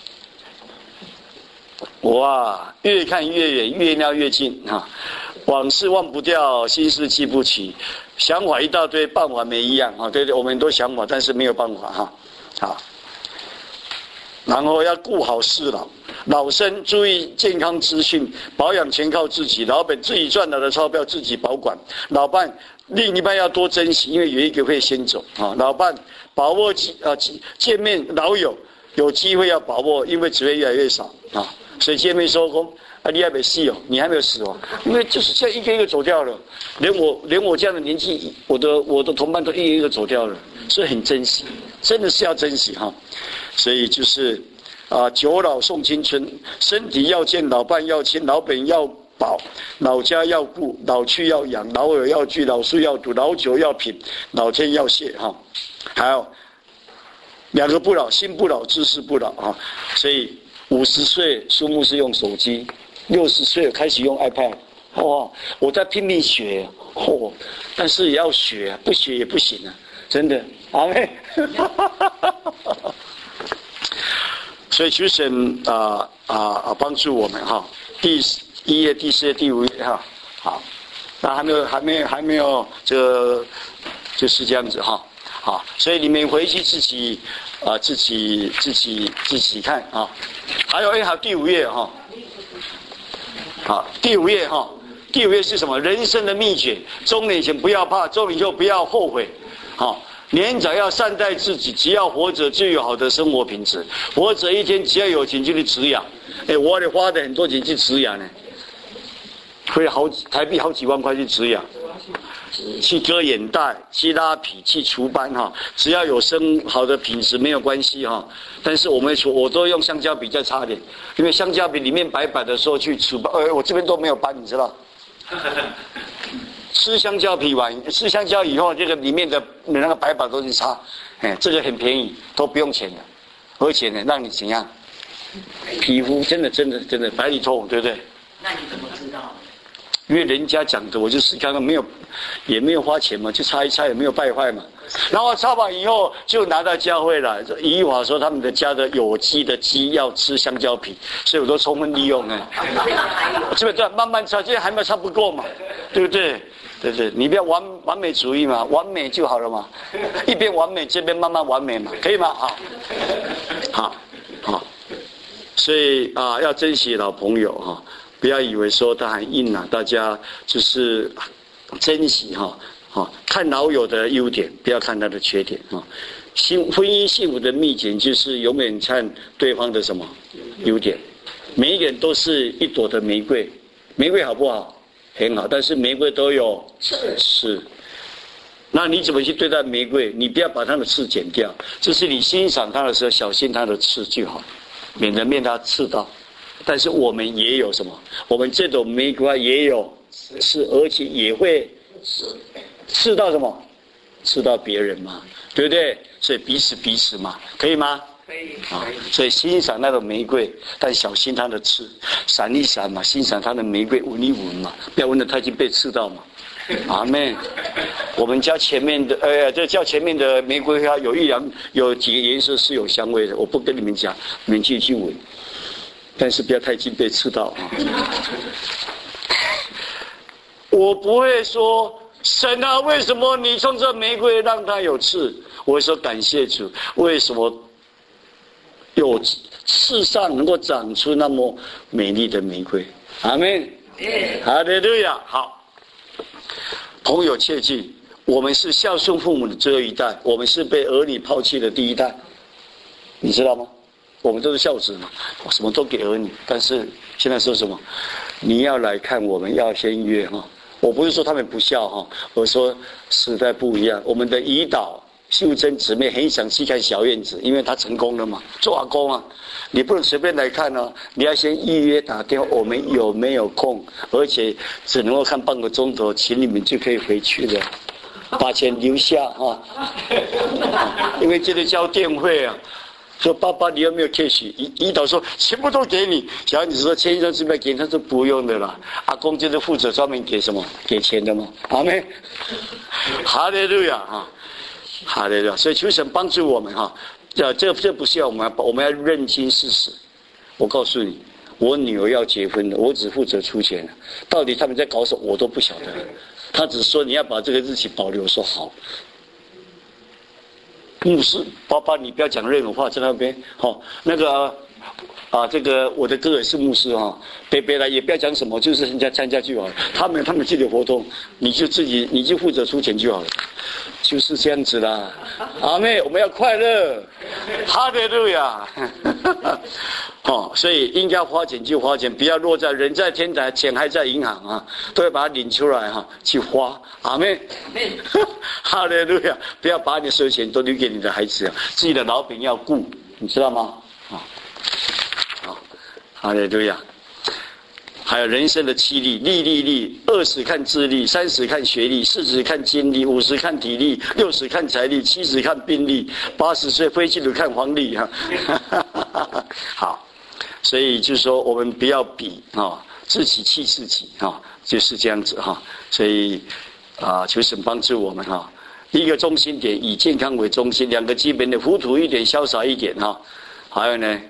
哇，越看越远，越尿越近哈。往事忘不掉，心事记不起，想法一大堆，办法没一样哈。对，我们很多想法，但是没有办法哈。好，然后要顾好事老。老生注意健康资讯，保养全靠自己。老本自己赚来的钞票自己保管。老伴另一半要多珍惜，因为有一个会先走啊。老伴把握见面老友有机会要把握，因为只会越来越少啊。所以见面说公你还没死哦，你还没有死哦，因为就是现在一个一个走掉了，连我这样的年纪，我的同伴都一个一个走掉了，所以很珍惜，真的是要珍惜哈。所以就是久老送青春，身体要健，老伴要亲，老本要保，老家要顾，老去要养，老友要聚，老树要堵，老酒要品，老天要谢哈。还有2个不老，心不老，知识不老哈。所以50岁苏牧师用手机，60岁开始用 iPad， 哇，我在拼命学但是也要学，不学也不行啊，真的，阿们。所以求神帮助我们哈。第1页、第4页、第5页哈。好，那还没有这个就是这样子哈。好，所以你们回去自己看啊。还有好第5页哈。好，第5页哈。第5页是什么？人生的秘诀。中年前不要怕，中年后不要后悔。好。年长要善待自己，只要活着就有好的生活品质。活着一天，只要有钱就去止痒。我得花的很多钱去止痒呢，会台币好几万块去止痒，去割眼袋，去拉皮，去除斑哈。只要有好的品质没有关系哈。但是我都用香蕉比较差点，因为香蕉皮里面白白的时候去除斑，我这边都没有斑，你知道。吃香蕉皮完，吃香蕉以后，这个里面的那个白板都去擦，这个很便宜，都不用钱的，而且呢，让你怎样，皮肤真的白里透红，对不对？ 那你怎么知道？ 因为人家讲的，我就是刚刚也没有花钱嘛，就擦一擦，也没有败坏嘛。然后擦完以后就拿到教会了。以往说他们的家的有机的鸡要吃香蕉皮，所以我都充分利用这边对，慢慢擦，这还没有擦不够嘛，对不对？对，你不要完美主义嘛，完美就好了嘛，一边完美，这边慢慢完美嘛，可以吗？好，所以要珍惜老朋友哈，不要以为说他很硬大家就是珍惜看老友的优点，不要看他的缺点婚姻幸福的秘诀就是永远看对方的什么优点，每一个人都是一朵的玫瑰， 玫瑰好不好？很好，但是玫瑰都有刺。那你怎么去对待玫瑰？你不要把它的刺剪掉，就是你欣赏它的时候，小心它的刺就好，免得被它刺到。但是我们也有什么？我们这种玫瑰也有刺，而且也会刺到什么？刺到别人嘛，对不对？所以彼此嘛，可以吗？ 可以。 所以欣赏那种玫瑰，但小心它的刺，闪一闪嘛，欣赏它的玫瑰，闻一闻嘛，不要闻得它已经被刺到嘛。阿们。我们家前面的这叫前面的玫瑰花有几个颜色是有香味的，我不跟你们讲，你们去闻，但是不要太近被刺到啊。我不会说神啊，为什么你从这玫瑰让它有刺？我会说感谢主，为什么有刺上能够长出那么美丽的玫瑰？阿们。哈利路亚。好。朋友切记，我们是孝顺父母的最后一代，我们是被儿女抛弃的第一代，你知道吗？我们都是孝子嘛，什么都给儿女。但是现在说什么？你要来看，我们要先约哈。我不是说他们不孝哈，我说时代不一样。我们的胰岛秀珍姊妹很想去看小燕子，因为她成功了嘛，做阿公啊，你不能随便来看哦，你要先预约打电话，我们有没有空？而且只能够看半个钟头，请你们就可以回去了，把钱留下啊，因为这个交电费啊。说爸爸你有没有 cash？ 胰岛说全部都给你。小燕子说签一张支票给你，他说不用的啦。阿公就是负责专门给什么给钱的嘛。阿们，哈利路亚哈。好的，所以求神帮助我们哈。这不是要我们要认清事实。我告诉你，我女儿要结婚了，我只负责出钱了。到底他们在搞什么，我都不晓得。他只说你要把这个日期保留，说好。牧师，爸爸，你不要讲任何话，在那边。好，那个这个我的哥也是牧师哈，北来也不要讲什么，就是人家参加就好了。他们自己的活动，你就负责出钱就好了。就是这样子啦，阿妹，我们要快乐，哈利路亚。所以应该花钱就花钱，不要落在人在天台，钱还在银行啊，都要把它领出来哈，去花，阿妹，哈利路亚，不要把你的所有钱都留给你的孩子啊，自己的老饼要顾，你知道吗？哈利路亚。还有人生的7力，力，20看智力，30看学历，40看精力，50看体力，60看财力，70看病力，80岁非基督看黄历哈。好，所以就是说我们不要比自己气自己就是这样子哈。所以求神帮助我们哈。一个中心点，以健康为中心，2个基本的，糊涂一点，潇洒一点哈。还有呢，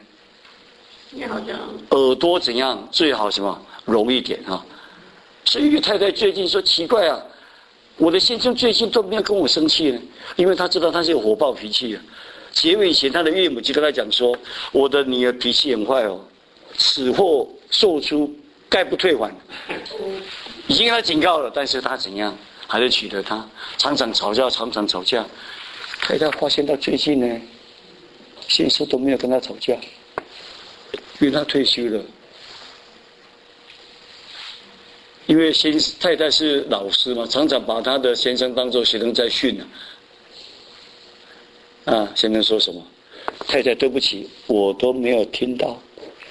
耳朵怎样最好什么？容易点哈。所以太太最近说奇怪啊，我的先生最近都没有跟我生气呢，因为他知道他是有火爆脾气的。结婚以前他的岳母就跟他讲说，我的女儿脾气很坏哦，此货售出概不退还，已经跟他警告了，但是他怎样还是娶了她，常常吵架。太太发现到最近呢，先生都没有跟他吵架，因为他退休了。因为太太是老师嘛，常常把他的先生当作学生在训先生说什么？太太对不起，我都没有听到，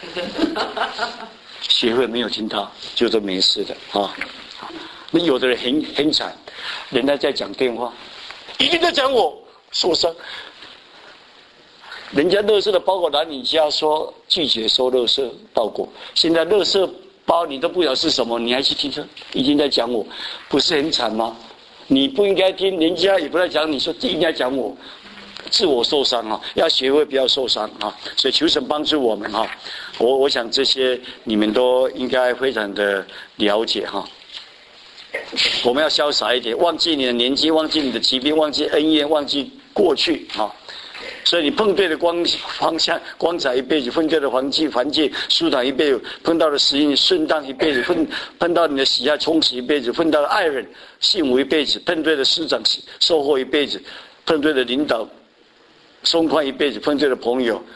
协会没有听到，就是没事的啊。那有的人很惨，人家在讲电话，一定在讲我受伤。人家垃圾的包裹来你家，说拒绝收垃圾包裹，现在垃圾包你都不晓得是什么，你还去听说已经在讲我，不是很惨吗？你不应该听，人家也不在讲你，说应该讲我，自我受伤要学会不要受伤所以求神帮助我们我想这些你们都应该非常的了解我们要潇洒一点，忘记你的年纪，忘记你的疾病，忘记恩怨，忘记过去所以你碰对了方向，光彩一辈子；碰对了环境，舒坦一辈子；碰到了时运，顺当一辈子；碰到你的喜爱，充实一辈子；碰到了爱人，幸福一辈子；碰对了师长，收获一辈子；碰对了领导，松宽一辈子；碰对了朋友，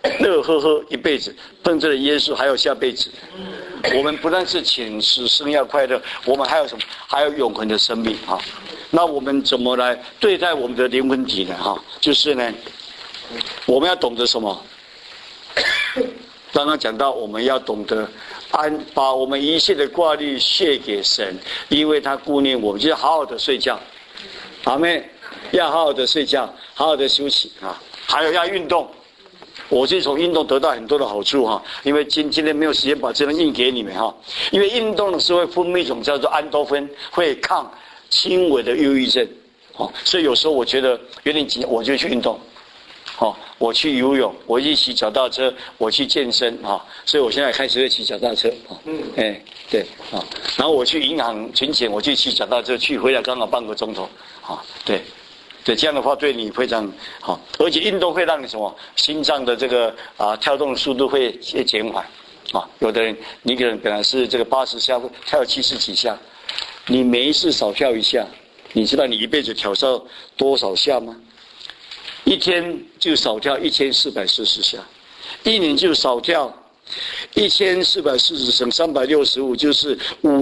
乐呵呵一辈子，碰着耶稣还有下辈子。我们不但是前世生要快乐，我们还有什么？还有永恒的生命啊！那我们怎么来对待我们的灵魂体呢？哈，就是呢，我们要懂得什么？刚刚讲到，我们要懂得把我们一切的挂虑卸给神，因为他顾念我们，就是好好的睡觉。阿们，要好好的睡觉，好好的休息啊！还有要运动。我是从运动得到很多的好处哈，因为今天没有时间把这张印给你们哈。因为运动的时候会分泌一种叫做安多芬，会抗轻微的忧郁症，哦，所以有时候我觉得有点紧，我就去运动，哦，我去游泳，我去骑脚踏车，我去健身啊，所以我现在开始会骑脚踏车啊，对啊，然后我去银行存钱，我去骑脚踏车去，回来刚好半个钟头啊，对，这样的话对你非常好，而且运动会让你什么心脏的这个跳动的速度会减缓啊。有的人你可能本来是这个80下，跳70几下，你每一次少跳一下，你知道你一辈子跳到多少下吗？一天就少跳1440下，一年就少跳1440乘365，就是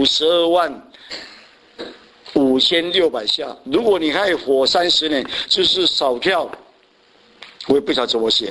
525600下。如果你可以活30年，就是少跳，我也不晓得怎么写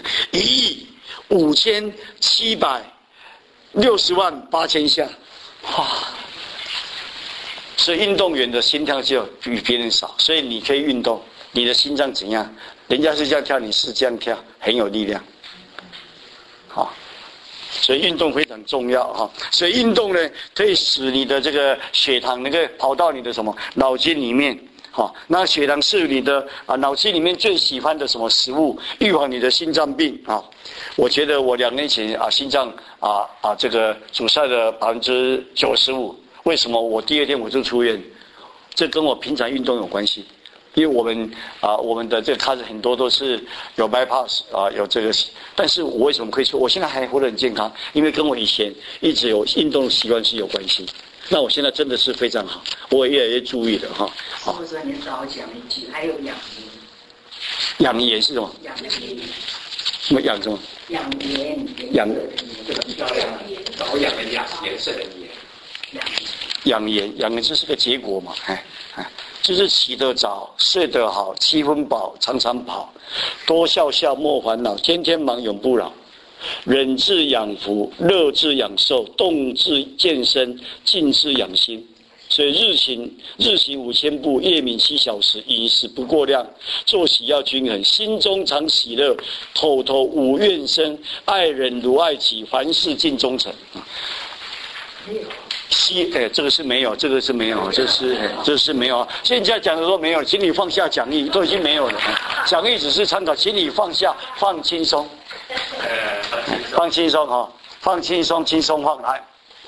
，157608000下，哇！所以运动员的心跳就比别人少，所以你可以运动，你的心脏怎样？人家是这样跳，你是这样跳，很有力量。好，所以运动非常重要哈。所以运动呢，可以使你的这个血糖能够跑到你的什么脑筋里面。好，那血糖是你的脑筋里面最喜欢的什么食物，预防你的心脏病啊。我觉得我2年前心脏这个阻塞了95%，为什么我第2天我就出院？这跟我平常运动有关系。因为我们的这个开始很多都是有 bypass 有这个，但是我为什么可以说我现在还活得很健康？因为跟我以前一直有运动习惯是有关系。那我现在真的是非常好，我也越来越注意了哈。 是不是你少讲一句？还有养颜。 养颜是什么？ 养颜。 什么养什么？ 养颜。 养这个漂亮，保养的养，颜色的颜。 养颜这是个结果嘛？就是洗得早，睡得好，7分饱，常常跑，多笑笑莫烦恼，天天忙永不老。忍志养福，乐志养寿，动志健身，静志养心。所以日行5000步，夜眠7小时，饮食不过量，作息要均衡，心中常喜乐，口头无怨声，爱人如爱己，凡事尽忠诚。这个是没有，这是没有，这是没有。现在讲的说没有，请你放下讲义，都已经没有了。讲义只是参考，请你放下，放轻松，放轻松哈，放轻松，轻松放来。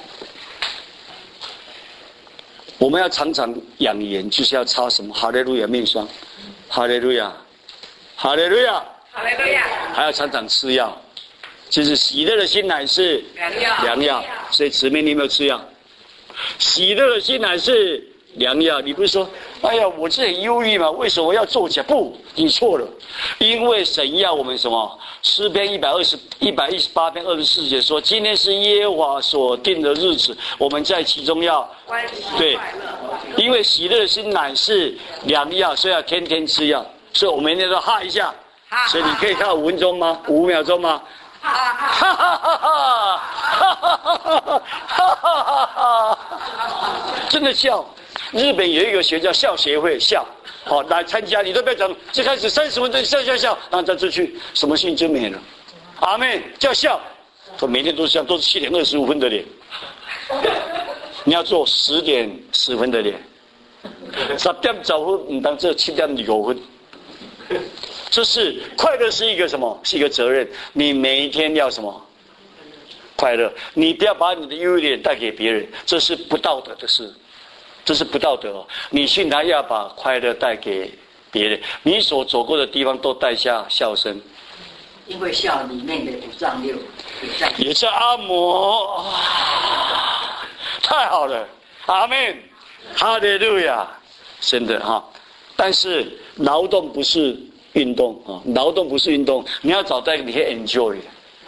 我们要常常养颜，就是要擦什么？哈利路亚面霜，哈利路亚，哈利路亚，哈利路亚，还要常常吃药。就是喜乐的心乃是良药，所以姊妹你有没有吃药？喜乐的心乃是良药。你不是说，哎呀，我这很忧郁嘛，为什么要做起来？不，你错了，因为神要我们什么？诗篇118篇24节说，今天是耶和华所定的日子，我们在其中要对，因为喜乐的心乃是良药，所以要天天吃药。所以我们每天都哈一下，所以你可以看5分钟吗？5秒钟吗？哈哈哈哈哈哈！真的笑。日本有一个学叫笑协会，笑，好来参加，你都不要讲，最开始30分钟笑，然后再出去，什么事情就没了。阿妹叫笑，我每天都笑，都是7点25分的脸。你要做10点10分的脸，10点10分，你当这7点9分。这是快乐是一个什么？是一个责任。你每一天要什么？快乐。你不要把你的优点带给别人，这是不道德的事，这是不道德哦。你信他要把快乐带给别人，你所走过的地方都带下笑声。 因为笑里面的5脏6 也在按摩，太好了，阿们，哈利路亚，真的哈。但是劳动不是运动啊，劳动不是运动，你要找到你可以 enjoy 的，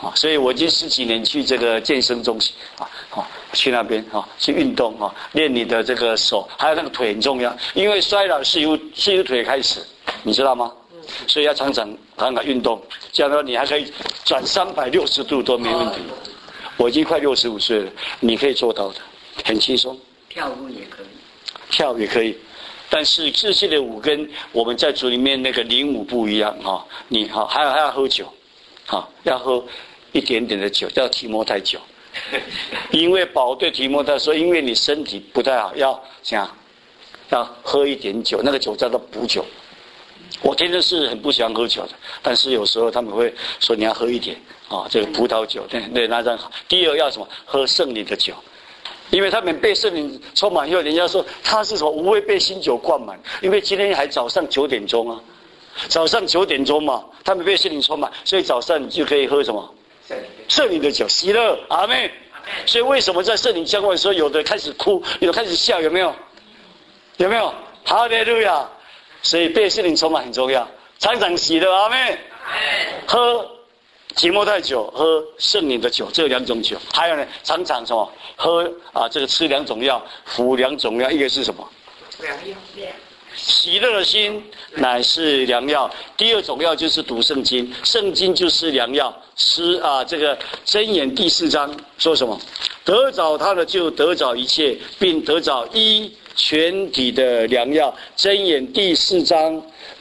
啊，所以我已经10几年去这个健身中心去那边去运动练你的这个手，还有那个腿很重要，因为衰老是由腿开始，你知道吗？所以要常常运动，这样的话你还可以转360度都没问题。我已经快65岁了，你可以做到的，很轻松。 跳舞也可以， 跳也可以，但是世界的舞跟我们在组里面那个领舞不一样你还要喝酒要喝一点点的酒，叫提摩太酒。因为保罗对提摩太说，因为你身体不太好，要喝一点酒，那个酒叫做补酒。我天生是很不喜欢喝酒的，但是有时候他们会说你要喝一点这个葡萄酒，对，那这样好。第二要什么？喝圣灵的酒，因为他们被圣灵充满以后，人家说他是什么无畏被新酒灌满，因为今天还早上9点钟早上9点钟嘛，他们被圣灵充满，所以早上你就可以喝什么？圣灵的酒，喜乐，阿们。所以为什么在圣灵浇灌的时候，有的开始哭，有的开始笑，有没有？有没有？哈利路亚！所以被圣灵充满很重要，常常喜乐，阿们。喝提摩太酒，喝圣灵的酒，这2种酒。还有呢，常常什么？喝这个吃2种药，服2种药，一个是什么？ 良药。 喜乐的心乃是良药。第2种药就是读圣经，圣经就是良药。吃这个箴言第4章说什么？得着他的就得着一切，并得着全体的良药。箴言第4章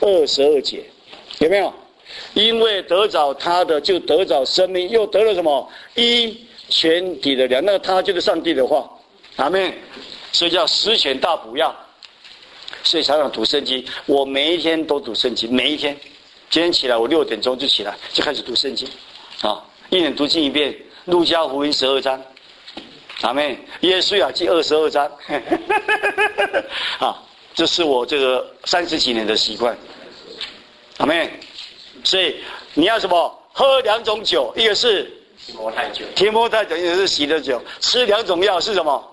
22节，有没有？因为得着他的就得着生命，又得了什么？全体的良，那他就是上帝的话，阿们。所以叫十全大补药。所以常常读圣经，我每一天都读圣经，每一天。今天起来我6点钟就起来，就开始读圣经一年读经一遍。路加福音12章，阿们。耶稣雅记22章这是我这个30几年的习惯，阿们。所以你要什么？喝2种酒，一个是提摩太酒，一个是喜乐酒。吃2种药是什么？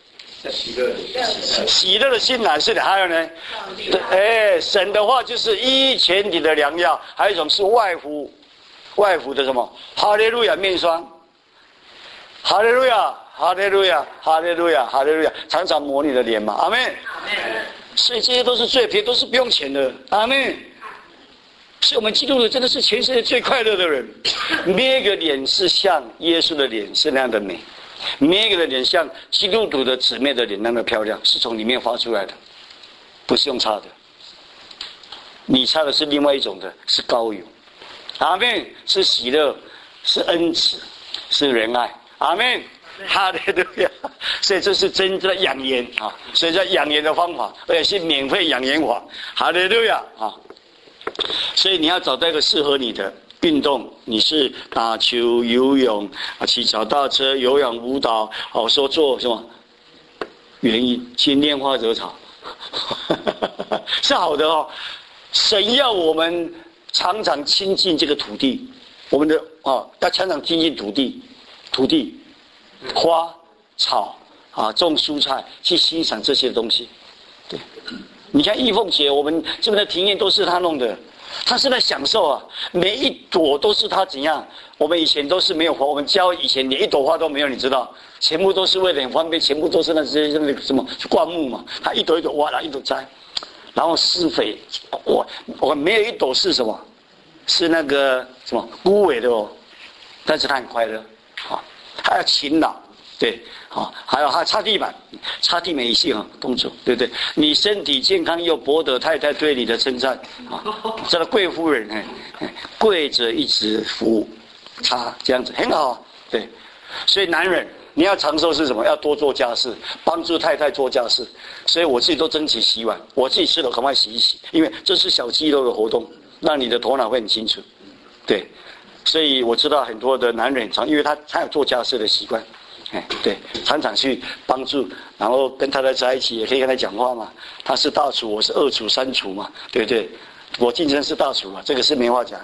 喜乐的心乃是的。还有呢，神的话就是全体的良药。还有一种是外服的什么？哈利路亚面霜，哈利路亚，哈利路亚，哈利路亚，哈利路亚，常常抹你的脸嘛，阿们。所以这些都是最便宜，都是不用钱的，阿们。所以我们基督徒真的是全世界最快乐的人。每一个脸是像耶稣的脸是那样的美，每一个的脸像基督徒的姊妹的脸那么漂亮，是从里面发出来的，不是用擦的。你擦的是另外一种的，是膏油。阿们。是喜乐，是恩慈，是仁爱，阿们。哈利路亚。所以这是真正的养颜所以叫养颜的方法，而且是免费养颜法，哈利路亚所以你要找到一个适合你的运动，你是打球、游泳骑脚踏车、有氧舞蹈说做什么原因去拈花惹草是好的神要我们常常亲近这个土地，我们的要常常亲近土地花草种蔬菜，去欣赏这些东西。对，你看义凤姐，我们这边的庭院都是她弄的，她是在享受每一朵都是她怎样。我们以前都是没有花，我们家以前连一朵花都没有，你知道，全部都是为了很方便，全部都是那些什么灌木嘛，她一朵一朵挖来一朵摘，然后施肥。我没有一朵是什么，是那个什么枯萎的但是她很快乐她要勤劳。对，还有他擦地板也是动作，对不对？你身体健康又博得太太对你的称赞这个贵夫人跪着一直服务擦，这样子很好。对，所以男人你要长寿是什么？要多做家事，帮助太太做家事。所以我自己都争取洗碗，我自己吃了赶快洗一洗，因为这是小肌肉的活动，让你的头脑会很清楚。对，所以我知道很多的男人因为他有做家事的习惯。对，常常去帮助，然后跟太太在一起也可以跟他讲话嘛。他是大厨，我是2厨3厨嘛，对不对？我竞争是大厨这个是没话讲。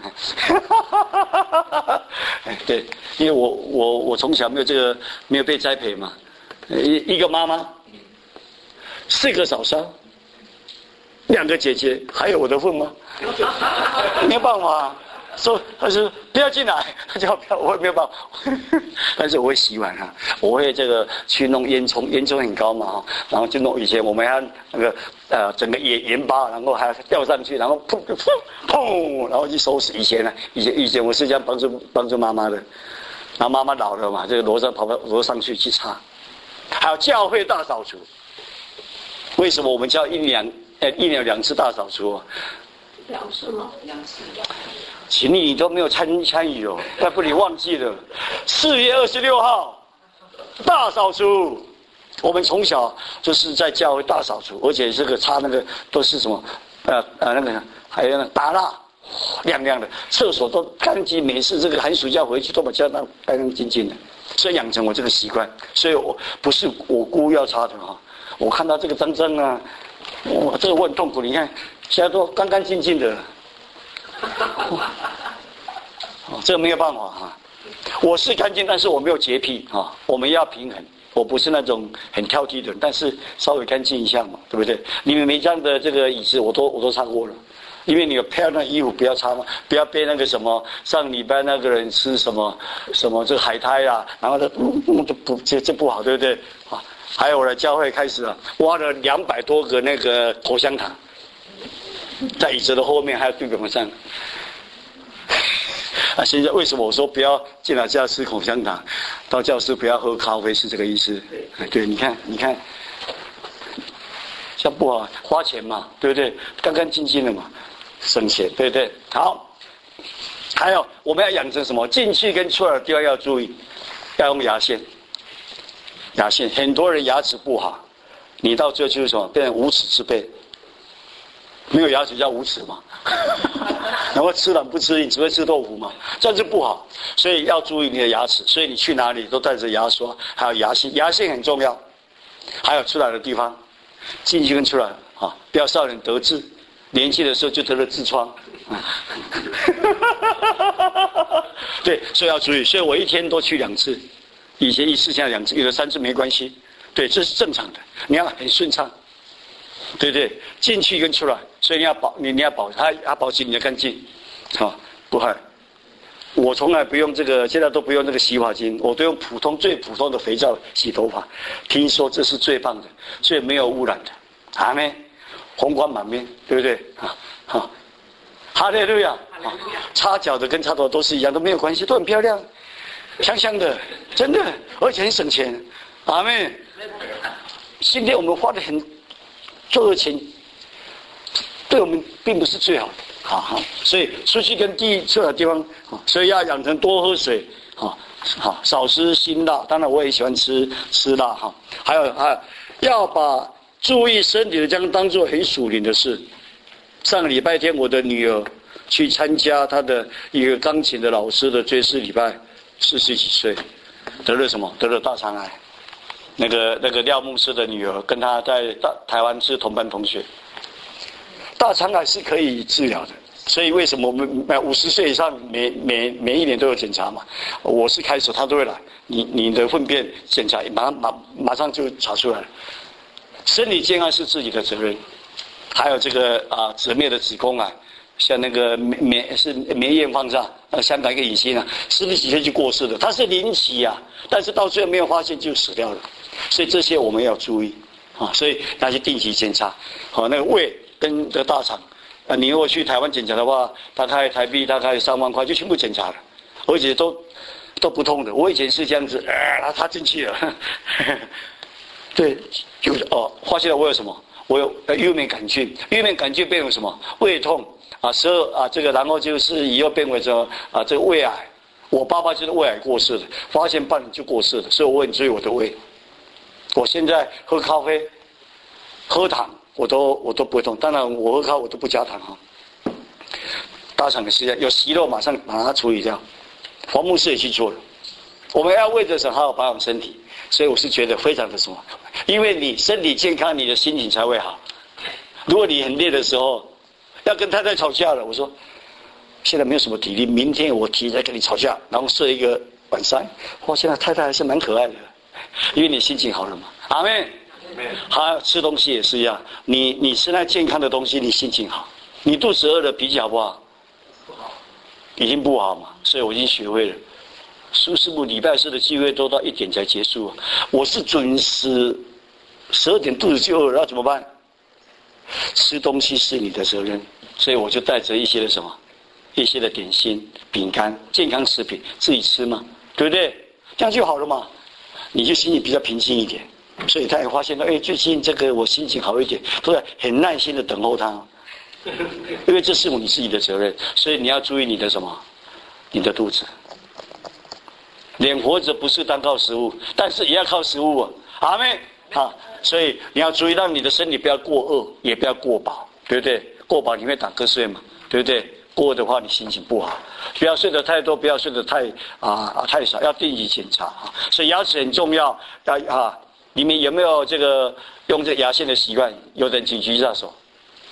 对，因为我从小没有被栽培嘛，一个妈妈，4个嫂嫂，2个姐姐，还有我的份吗？没有办法说他说不要进来，他叫不要，我也没有办法，但是我会洗碗啊，我会这个去弄烟囱，烟囱很高嘛，然后就弄以前我们还那个整个盐巴，然后还吊上去，然后砰砰砰，然后去收拾。以前我是这样帮助妈妈的，然后妈妈老了嘛，这个楼上去擦，还有教会大扫除。为什么我们叫一年2次大扫除？ 2次吗？2次。 请你都没有参与哦，要不你忘记了？4月26号大扫除，我们从小就是在教会大扫除，而且这个擦那个都是什么那个还有那打蜡，亮亮的，厕所都干净，每次这个寒暑假回去都把家当干干净净的，所以养成我这个习惯。所以我不是我故意要擦的哈，我看到这个脏脏啊，我这个我很痛苦。你看现在都干干净净的。这个没有办法哈，我是干净，但是我没有洁癖哈。我们要平衡，我不是那种很挑剔的人，但是稍微干净一下嘛，对不对？你们每张的这个椅子我都擦过了，因为你有漂亮的衣服不要擦嘛，不要被那个什么上礼拜那个人吃什么这个海苔啊，然后这不好，对不对？啊，还有我的教会开始挖了200多个那个口香糖。在椅子的后面还有地板上现在为什么我说不要进来教室吃口香糖，到教室不要喝咖啡，是这个意思？对，你看，这样不好，花钱嘛，对不对？干干净净的嘛，省钱，对不对？好，还有我们要养成什么？进去跟出来的地方要注意，要用牙线。很多人牙齿不好，你到最后就是什么？变成无耻之辈。没有牙齿叫无耻嘛，然后吃软不吃硬，只会吃豆腐嘛，这样就不好。所以要注意你的牙齿，所以你去哪里都带着牙刷，还有牙线，牙线很重要。还有出来的地方，进去跟出来啊，不要少年得志，年轻的时候就得了痔疮。对，所以要注意。所以我一天多去2次，以前1次，现在2次，有的3次没关系。对，这是正常的，你要很顺畅。对不对？进去跟出来，所以你要保持你的干净，不害。我从来不用这个，现在都不用这个洗发精，我都用最普通的肥皂洗头发。听说这是最棒的，所以没有污染的。阿们，红光满面，对不对？哈利路亚！擦脚的跟擦头都是一样，都没有关系，都很漂亮，香香的，真的，而且很省钱。阿们。今天我们花的做的钱对我们并不是最好的，所以出去跟出来的地方，所以要养成多喝水，少吃辛辣。当然我也喜欢吃辣哈。还有要把注意身体的这样当作很属灵的事。上个礼拜天我的女儿去参加她的一个钢琴的老师的追思礼拜，40几岁，得了什么？得了大肠癌。那个廖牧师的女儿跟他在台湾是同班同学。大肠癌是可以治疗的，所以为什么我们50岁以上每1年都有检查嘛？我是开始他都会来，你的粪便检查马上就查出来了。身体健康是自己的责任。还有这个姊妹的子宫癌，像那个梅艳芳上香港一个影星40几岁就过世了，他是临期但是到最后没有发现就死掉了。所以这些我们要注意所以那些定期检查那个胃跟这个大肠你如果去台湾检查的话，大概台币大概3万块就全部检查了，而且都不痛的。我以前是这样子他进去了对，就发现了我有什么？我有幽门杆菌，幽门杆菌变为什么？胃痛这个然后就是以后变为这个胃癌。我爸爸就是胃癌过世的，发现半年就过世了，所以我很注意我的胃。我现在喝咖啡、喝糖，我都不会痛。当然，我喝咖啡我都不加糖大肠的事情有息肉，马上把它处理掉。黄牧师也去做了。我们要为着好好保养身体，所以我是觉得非常的什么？因为你身体健康，你的心情才会好。如果你很累的时候，要跟太太吵架了，我说现在没有什么体力，明天我提再跟你吵架，然后睡一个晚上。现在太太还是蛮可爱的。因为你心情好了嘛，阿们。还有吃东西也是一样，你吃那健康的东西，你心情好。你肚子饿了，脾气好不好？不好。 已经不好嘛，所以我已经学会了。苏师傅礼拜四的聚会都到1点才结束，我是准时12点肚子就饿了，要怎么办？吃东西是你的责任，所以我就带着一些的什么，一些的点心、饼干、健康食品自己吃嘛，对不对？这样就好了嘛，你就心里比较平静一点。所以他也发现到，最近这个我心情好一点，都在很耐心的等候他，因为这是你自己的责任，所以你要注意你的什么，你的肚子。脸活着不是单靠食物，但是也要靠食物啊，阿们啊！所以你要注意，让你的身体不要过饿，也不要过饱，对不对？过饱你会打瞌睡嘛，对不对？过饿的话你心情不好，不要睡得太多，不要睡得太少，要定期检查啊。所以牙齿很重要，你们有没有这个用这牙线的习惯？有人请举一下手。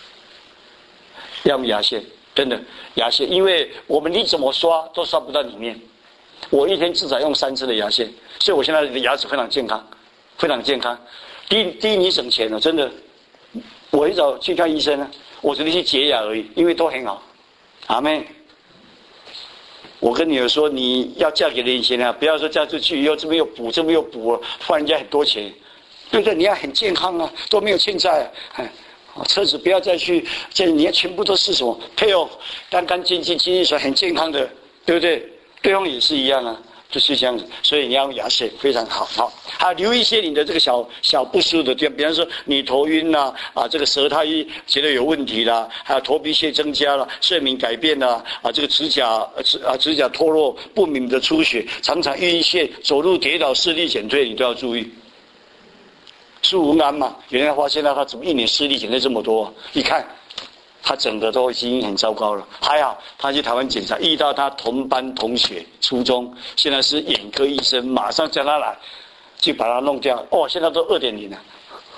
要用牙线，真的牙线，因为你怎么刷都刷不到里面。我一天至少用3次的牙线，所以我现在的牙齿非常健康，非常健康。第一你省钱了，真的。我很少去看医生啊，我只是去洁牙而已，因为都很好。阿妹，我跟女儿说，你要嫁给人前啊，不要说嫁出去以后这边又补，这边又补了，花人家很多钱，对不对？你要很健康啊，都没有欠债啊。车子不要再去，你要全部都是什么配偶干干净净、清清爽，很健康的，对不对？对方也是一样啊，就是这样子。所以你要用牙线非常好，好，还留一些你的这个小不舒服的地方，比方说你头晕啦，这个舌苔觉得有问题啦，还有头皮屑增加了，睡眠改变啦，这个指甲脱落、不明的出血，常常晕眩、走路跌倒、视力减退，你都要注意。苏文安嘛，原来发现他怎么1年视力减退这么多，一看。他整个都已经很糟糕了，还好他去台湾检查，遇到他同班同学，初中现在是眼科医生，马上叫他来，去把他弄掉。现在都2.0了，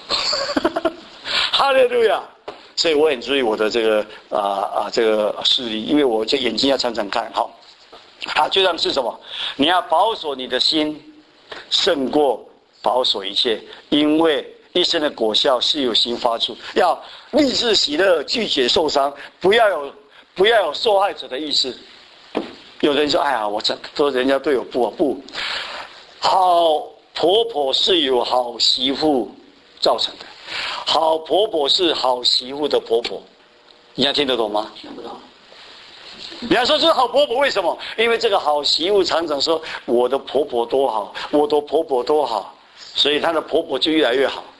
哈利路亚！所以我很注意我的这个这个视力，因为我这眼睛要常常看。好，最重要是什么？你要保守你的心，胜过保守一切，因为。一生的果效是由心发出，要立志喜乐，拒绝受伤，不要有受害者的意思。有人说：“哎呀，我说人家对我不好，不好婆婆是由好媳妇造成的，好婆婆是好媳妇的婆婆。”你要听得懂吗？听不懂。你要说这是好婆婆，为什么？因为这个好媳妇常常说我的婆婆多好，我的婆婆多好，所以她的婆婆就越来越好。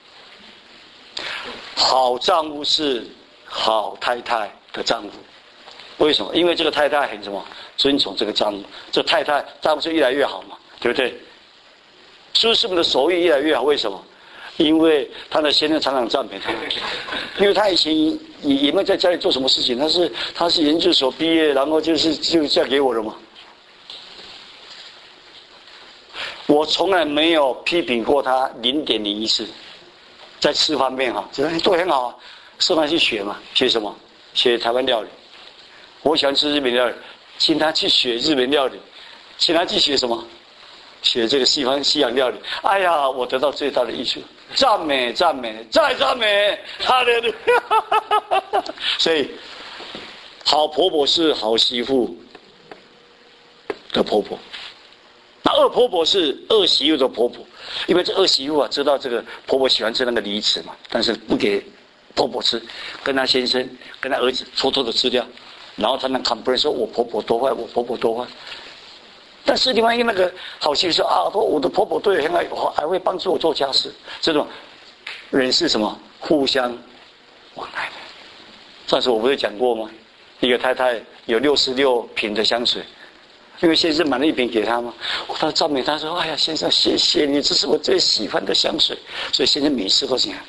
好丈夫是好太太的丈夫，为什么？因为这个太太很什么？尊崇这个丈夫，这丈夫就越来越好嘛，对不对？苏师傅的手艺越来越好，为什么？因为他的先生常常赞美他，因为他以前也没有在家里做什么事情，他是研究所毕业，然后就嫁给我了嘛。我从来没有批评过他0.01次。在吃方面都很好啊，送他去学嘛，学什么？学台湾料理。我喜欢吃日本料理，请他去学日本料理，请他去学什么？学这个西洋料理。哎呀，我得到最大的益处，赞美，再赞美，哈利路亚。所以，好婆婆是好媳妇的婆婆。那恶婆婆是恶媳妇的婆婆，因为这恶媳妇知道这个婆婆喜欢吃那个梨子嘛，但是不给婆婆吃，跟她先生、跟她儿子偷偷的吃掉，然后她那 complain 说我婆婆多坏，我婆婆多坏。但是另外一个那个好媳妇说我的婆婆对我很好，还会帮助我做家事，这种人是什么？互相往来的。上次我不是讲过吗？一个太太有66瓶的香水。因为先生买了1瓶给他嘛，他赞美他说：“哎呀，先生，谢谢你，这是我最喜欢的香水。”所以先生每次都这样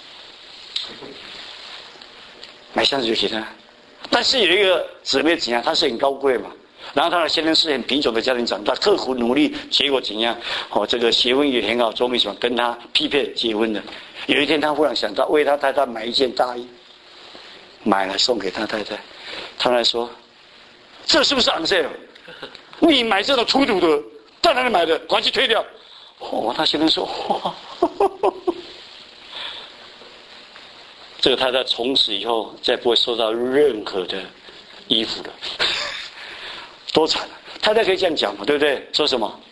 买香水给他。但是有一个姊妹怎样？她是很高贵嘛，然后她的先生是很贫穷的家庭长大，刻苦努力，结果怎样？这个结婚也很好，终于想跟他匹配结婚的。有一天，他忽然想到为他太太买一件大衣，买了送给他太太。他来说：“这是不是 on sale？你买这种土土的，在哪里买的？赶紧退掉！”他先生说：“这个太太从此以后再不会收到任何的衣服了。” 多惨啊！太太可以这样讲嘛，对不对？说什么？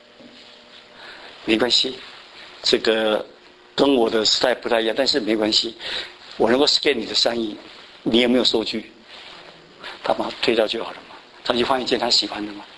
没关系，这个跟我的时代不太一样，但是没关系，我能够 scan 你的善意，你有没有收据？他把它推掉就好了嘛，他就换一件他喜欢的嘛。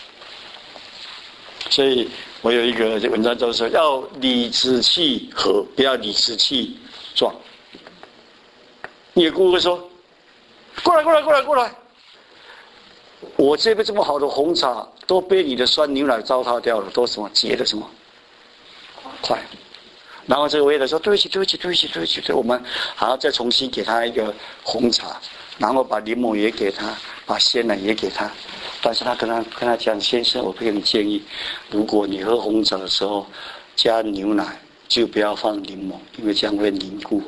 所以我有一个文章就是说，要理直气和，不要理直气壮。你的顾客说：“过来，过来，过来，过来！我这杯这么好的红茶都被你的酸牛奶糟蹋掉了，都什么结的什么快？”然后这个waiter说：“对不起，对不起，对不起，对不起，对，我们还要再重新给他一个红茶，然后把柠檬也给他，把鲜奶也给他。但是他跟他讲，先生，我给你建议，如果你喝红茶的时候加牛奶，就不要放柠檬，因为这样会凝固。”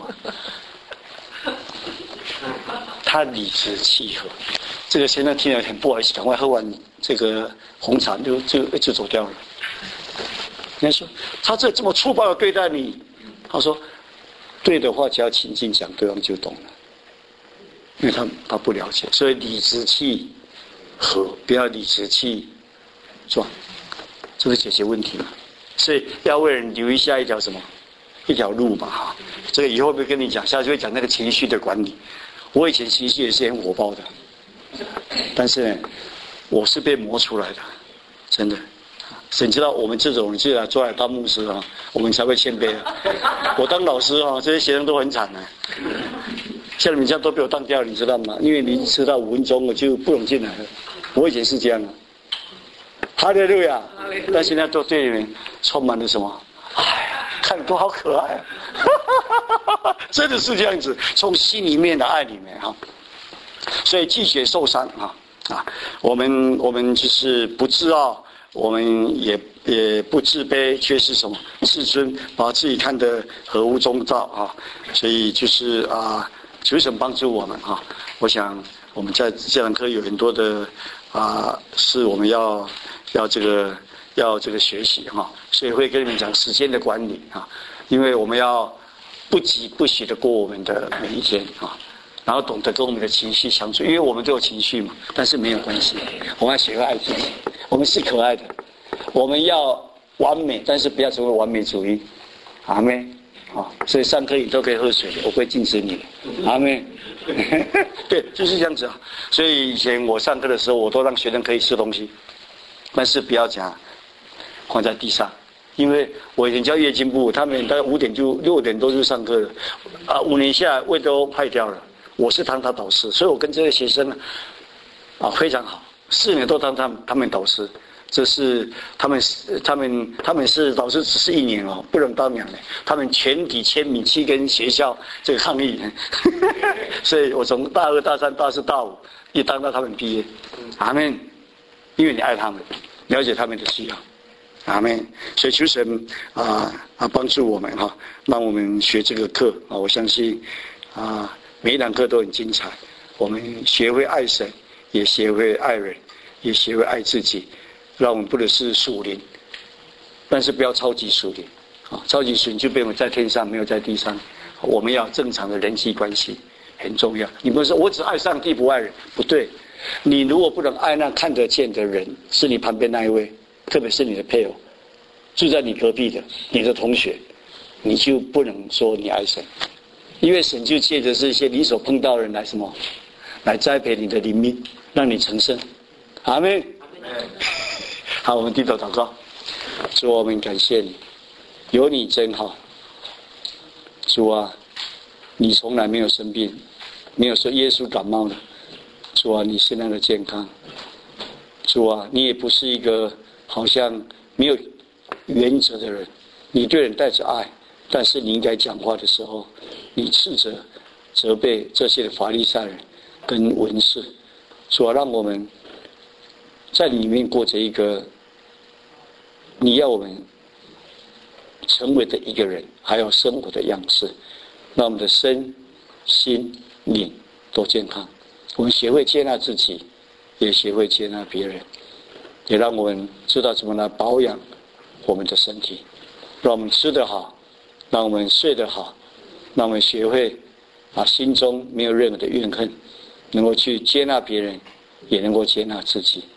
他理直气和，这个先生听了很不好意思，赶快喝完这个红茶就走掉了。人家说他这么粗暴的对待你，他说对的话只要轻轻讲，对方就懂了，因为他不了解，所以理直气和，不要理直气壮，这个解决问题嘛。所以要为人留下一条什么？一条路嘛哈。这个以后会不会跟你讲？下次会讲那个情绪的管理。我以前情绪也是很火爆的，但是呢，我是被磨出来的，真的。所以你知道，我们这种就要做来当牧师啊，我们才会谦卑啊。我当老师啊，这些学生都很惨啊。像你们这样都被我当掉，你知道吗？因为你迟到5分钟，我就不能进来了。我以前是这样的，哈利路亚。但现在都对你们充满了什么？哎呀，看都好可爱啊！真的是这样子，从心里面的爱里面哈。所以拒绝受伤啊，我们就是不自傲，我们也不自卑，却是什么自尊，把自己看得合乎中道啊。所以就是求神帮助我们啊。我想我们在这堂课有很多的是我们要这个学习哈，所以会跟你们讲时间的管理啊，因为我们要不急不徐的过我们的每一天啊，然后懂得跟我们的情绪相处，因为我们都有情绪嘛，但是没有关系，我们要学会爱自己，我们是可爱的，我们要完美，但是不要成为完美主义，阿们。所以上课你都可以喝水，我会禁止你，阿们。对，就是这样子啊。所以以前我上课的时候，我都让学生可以吃东西，但是不要讲放在地上，因为我以前教夜间部，他们大概5点就6点多就上课了，5年下来胃都坏掉了。我是当他导师，所以我跟这些学生非常好，4年都当他们导师。这是他们是导师，只是1年哦，不能当2年，他们全体签名去跟学校这个抗议，所以我从大2、大3、大4、大5一当到他们毕业，阿们，因为你爱他们，了解他们的需要，阿们，所以求神帮助我们哈，让我们学这个课啊，我相信每一堂课都很精彩，我们学会爱神，也学会爱人，也学会爱自己。让我们不能是属灵，但是不要超级属灵超级属灵就被我们在天上，没有在地上。我们要正常的人际关系很重要。你不是说我只爱上帝不爱人，不对。你如果不能爱那看得见的人，是你旁边那一位，特别是你的配偶，住在你隔壁的你的同学，你就不能说你爱神，因为神就借着这些你所碰到的人来什么，来栽培你的灵命，让你成圣。阿们。好，我们低头祷告。主，我们感谢你，有你真好。主啊，你从来没有生病，没有说耶稣感冒了。主啊，你是那个健康。主啊，你也不是一个好像没有原则的人，你对人带着爱，但是你应该讲话的时候，你斥责、责备这些的法利赛人跟文士。主啊，让我们在里面过着一个你要我们成为的一个人，还有生活的样式，让我们的身心灵都健康。我们学会接纳自己，也学会接纳别人，也让我们知道怎么来保养我们的身体，让我们吃得好，让我们睡得好，让我们学会心中没有任何的怨恨，能够去接纳别人，也能够接纳自己。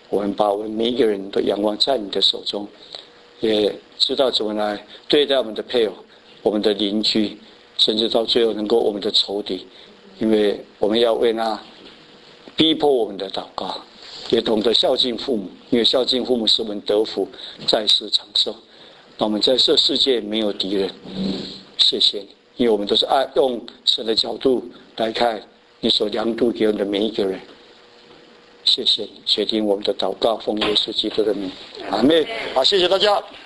我们把我们每一个人都仰望在你的手中，也知道怎么来对待我们的配偶、我们的邻居，甚至到最后能够我们的仇敌，因为我们要为那逼迫我们的祷告，也懂得孝敬父母，因为孝敬父母使我们得福，在世长寿。那我们在这世界没有敌人，谢谢你，因为我们都是用神的角度来看你所量度给我们的每一个人。谢谢你，决定我们的祷告，奉耶稣基督的名，阿们。好，谢谢大家。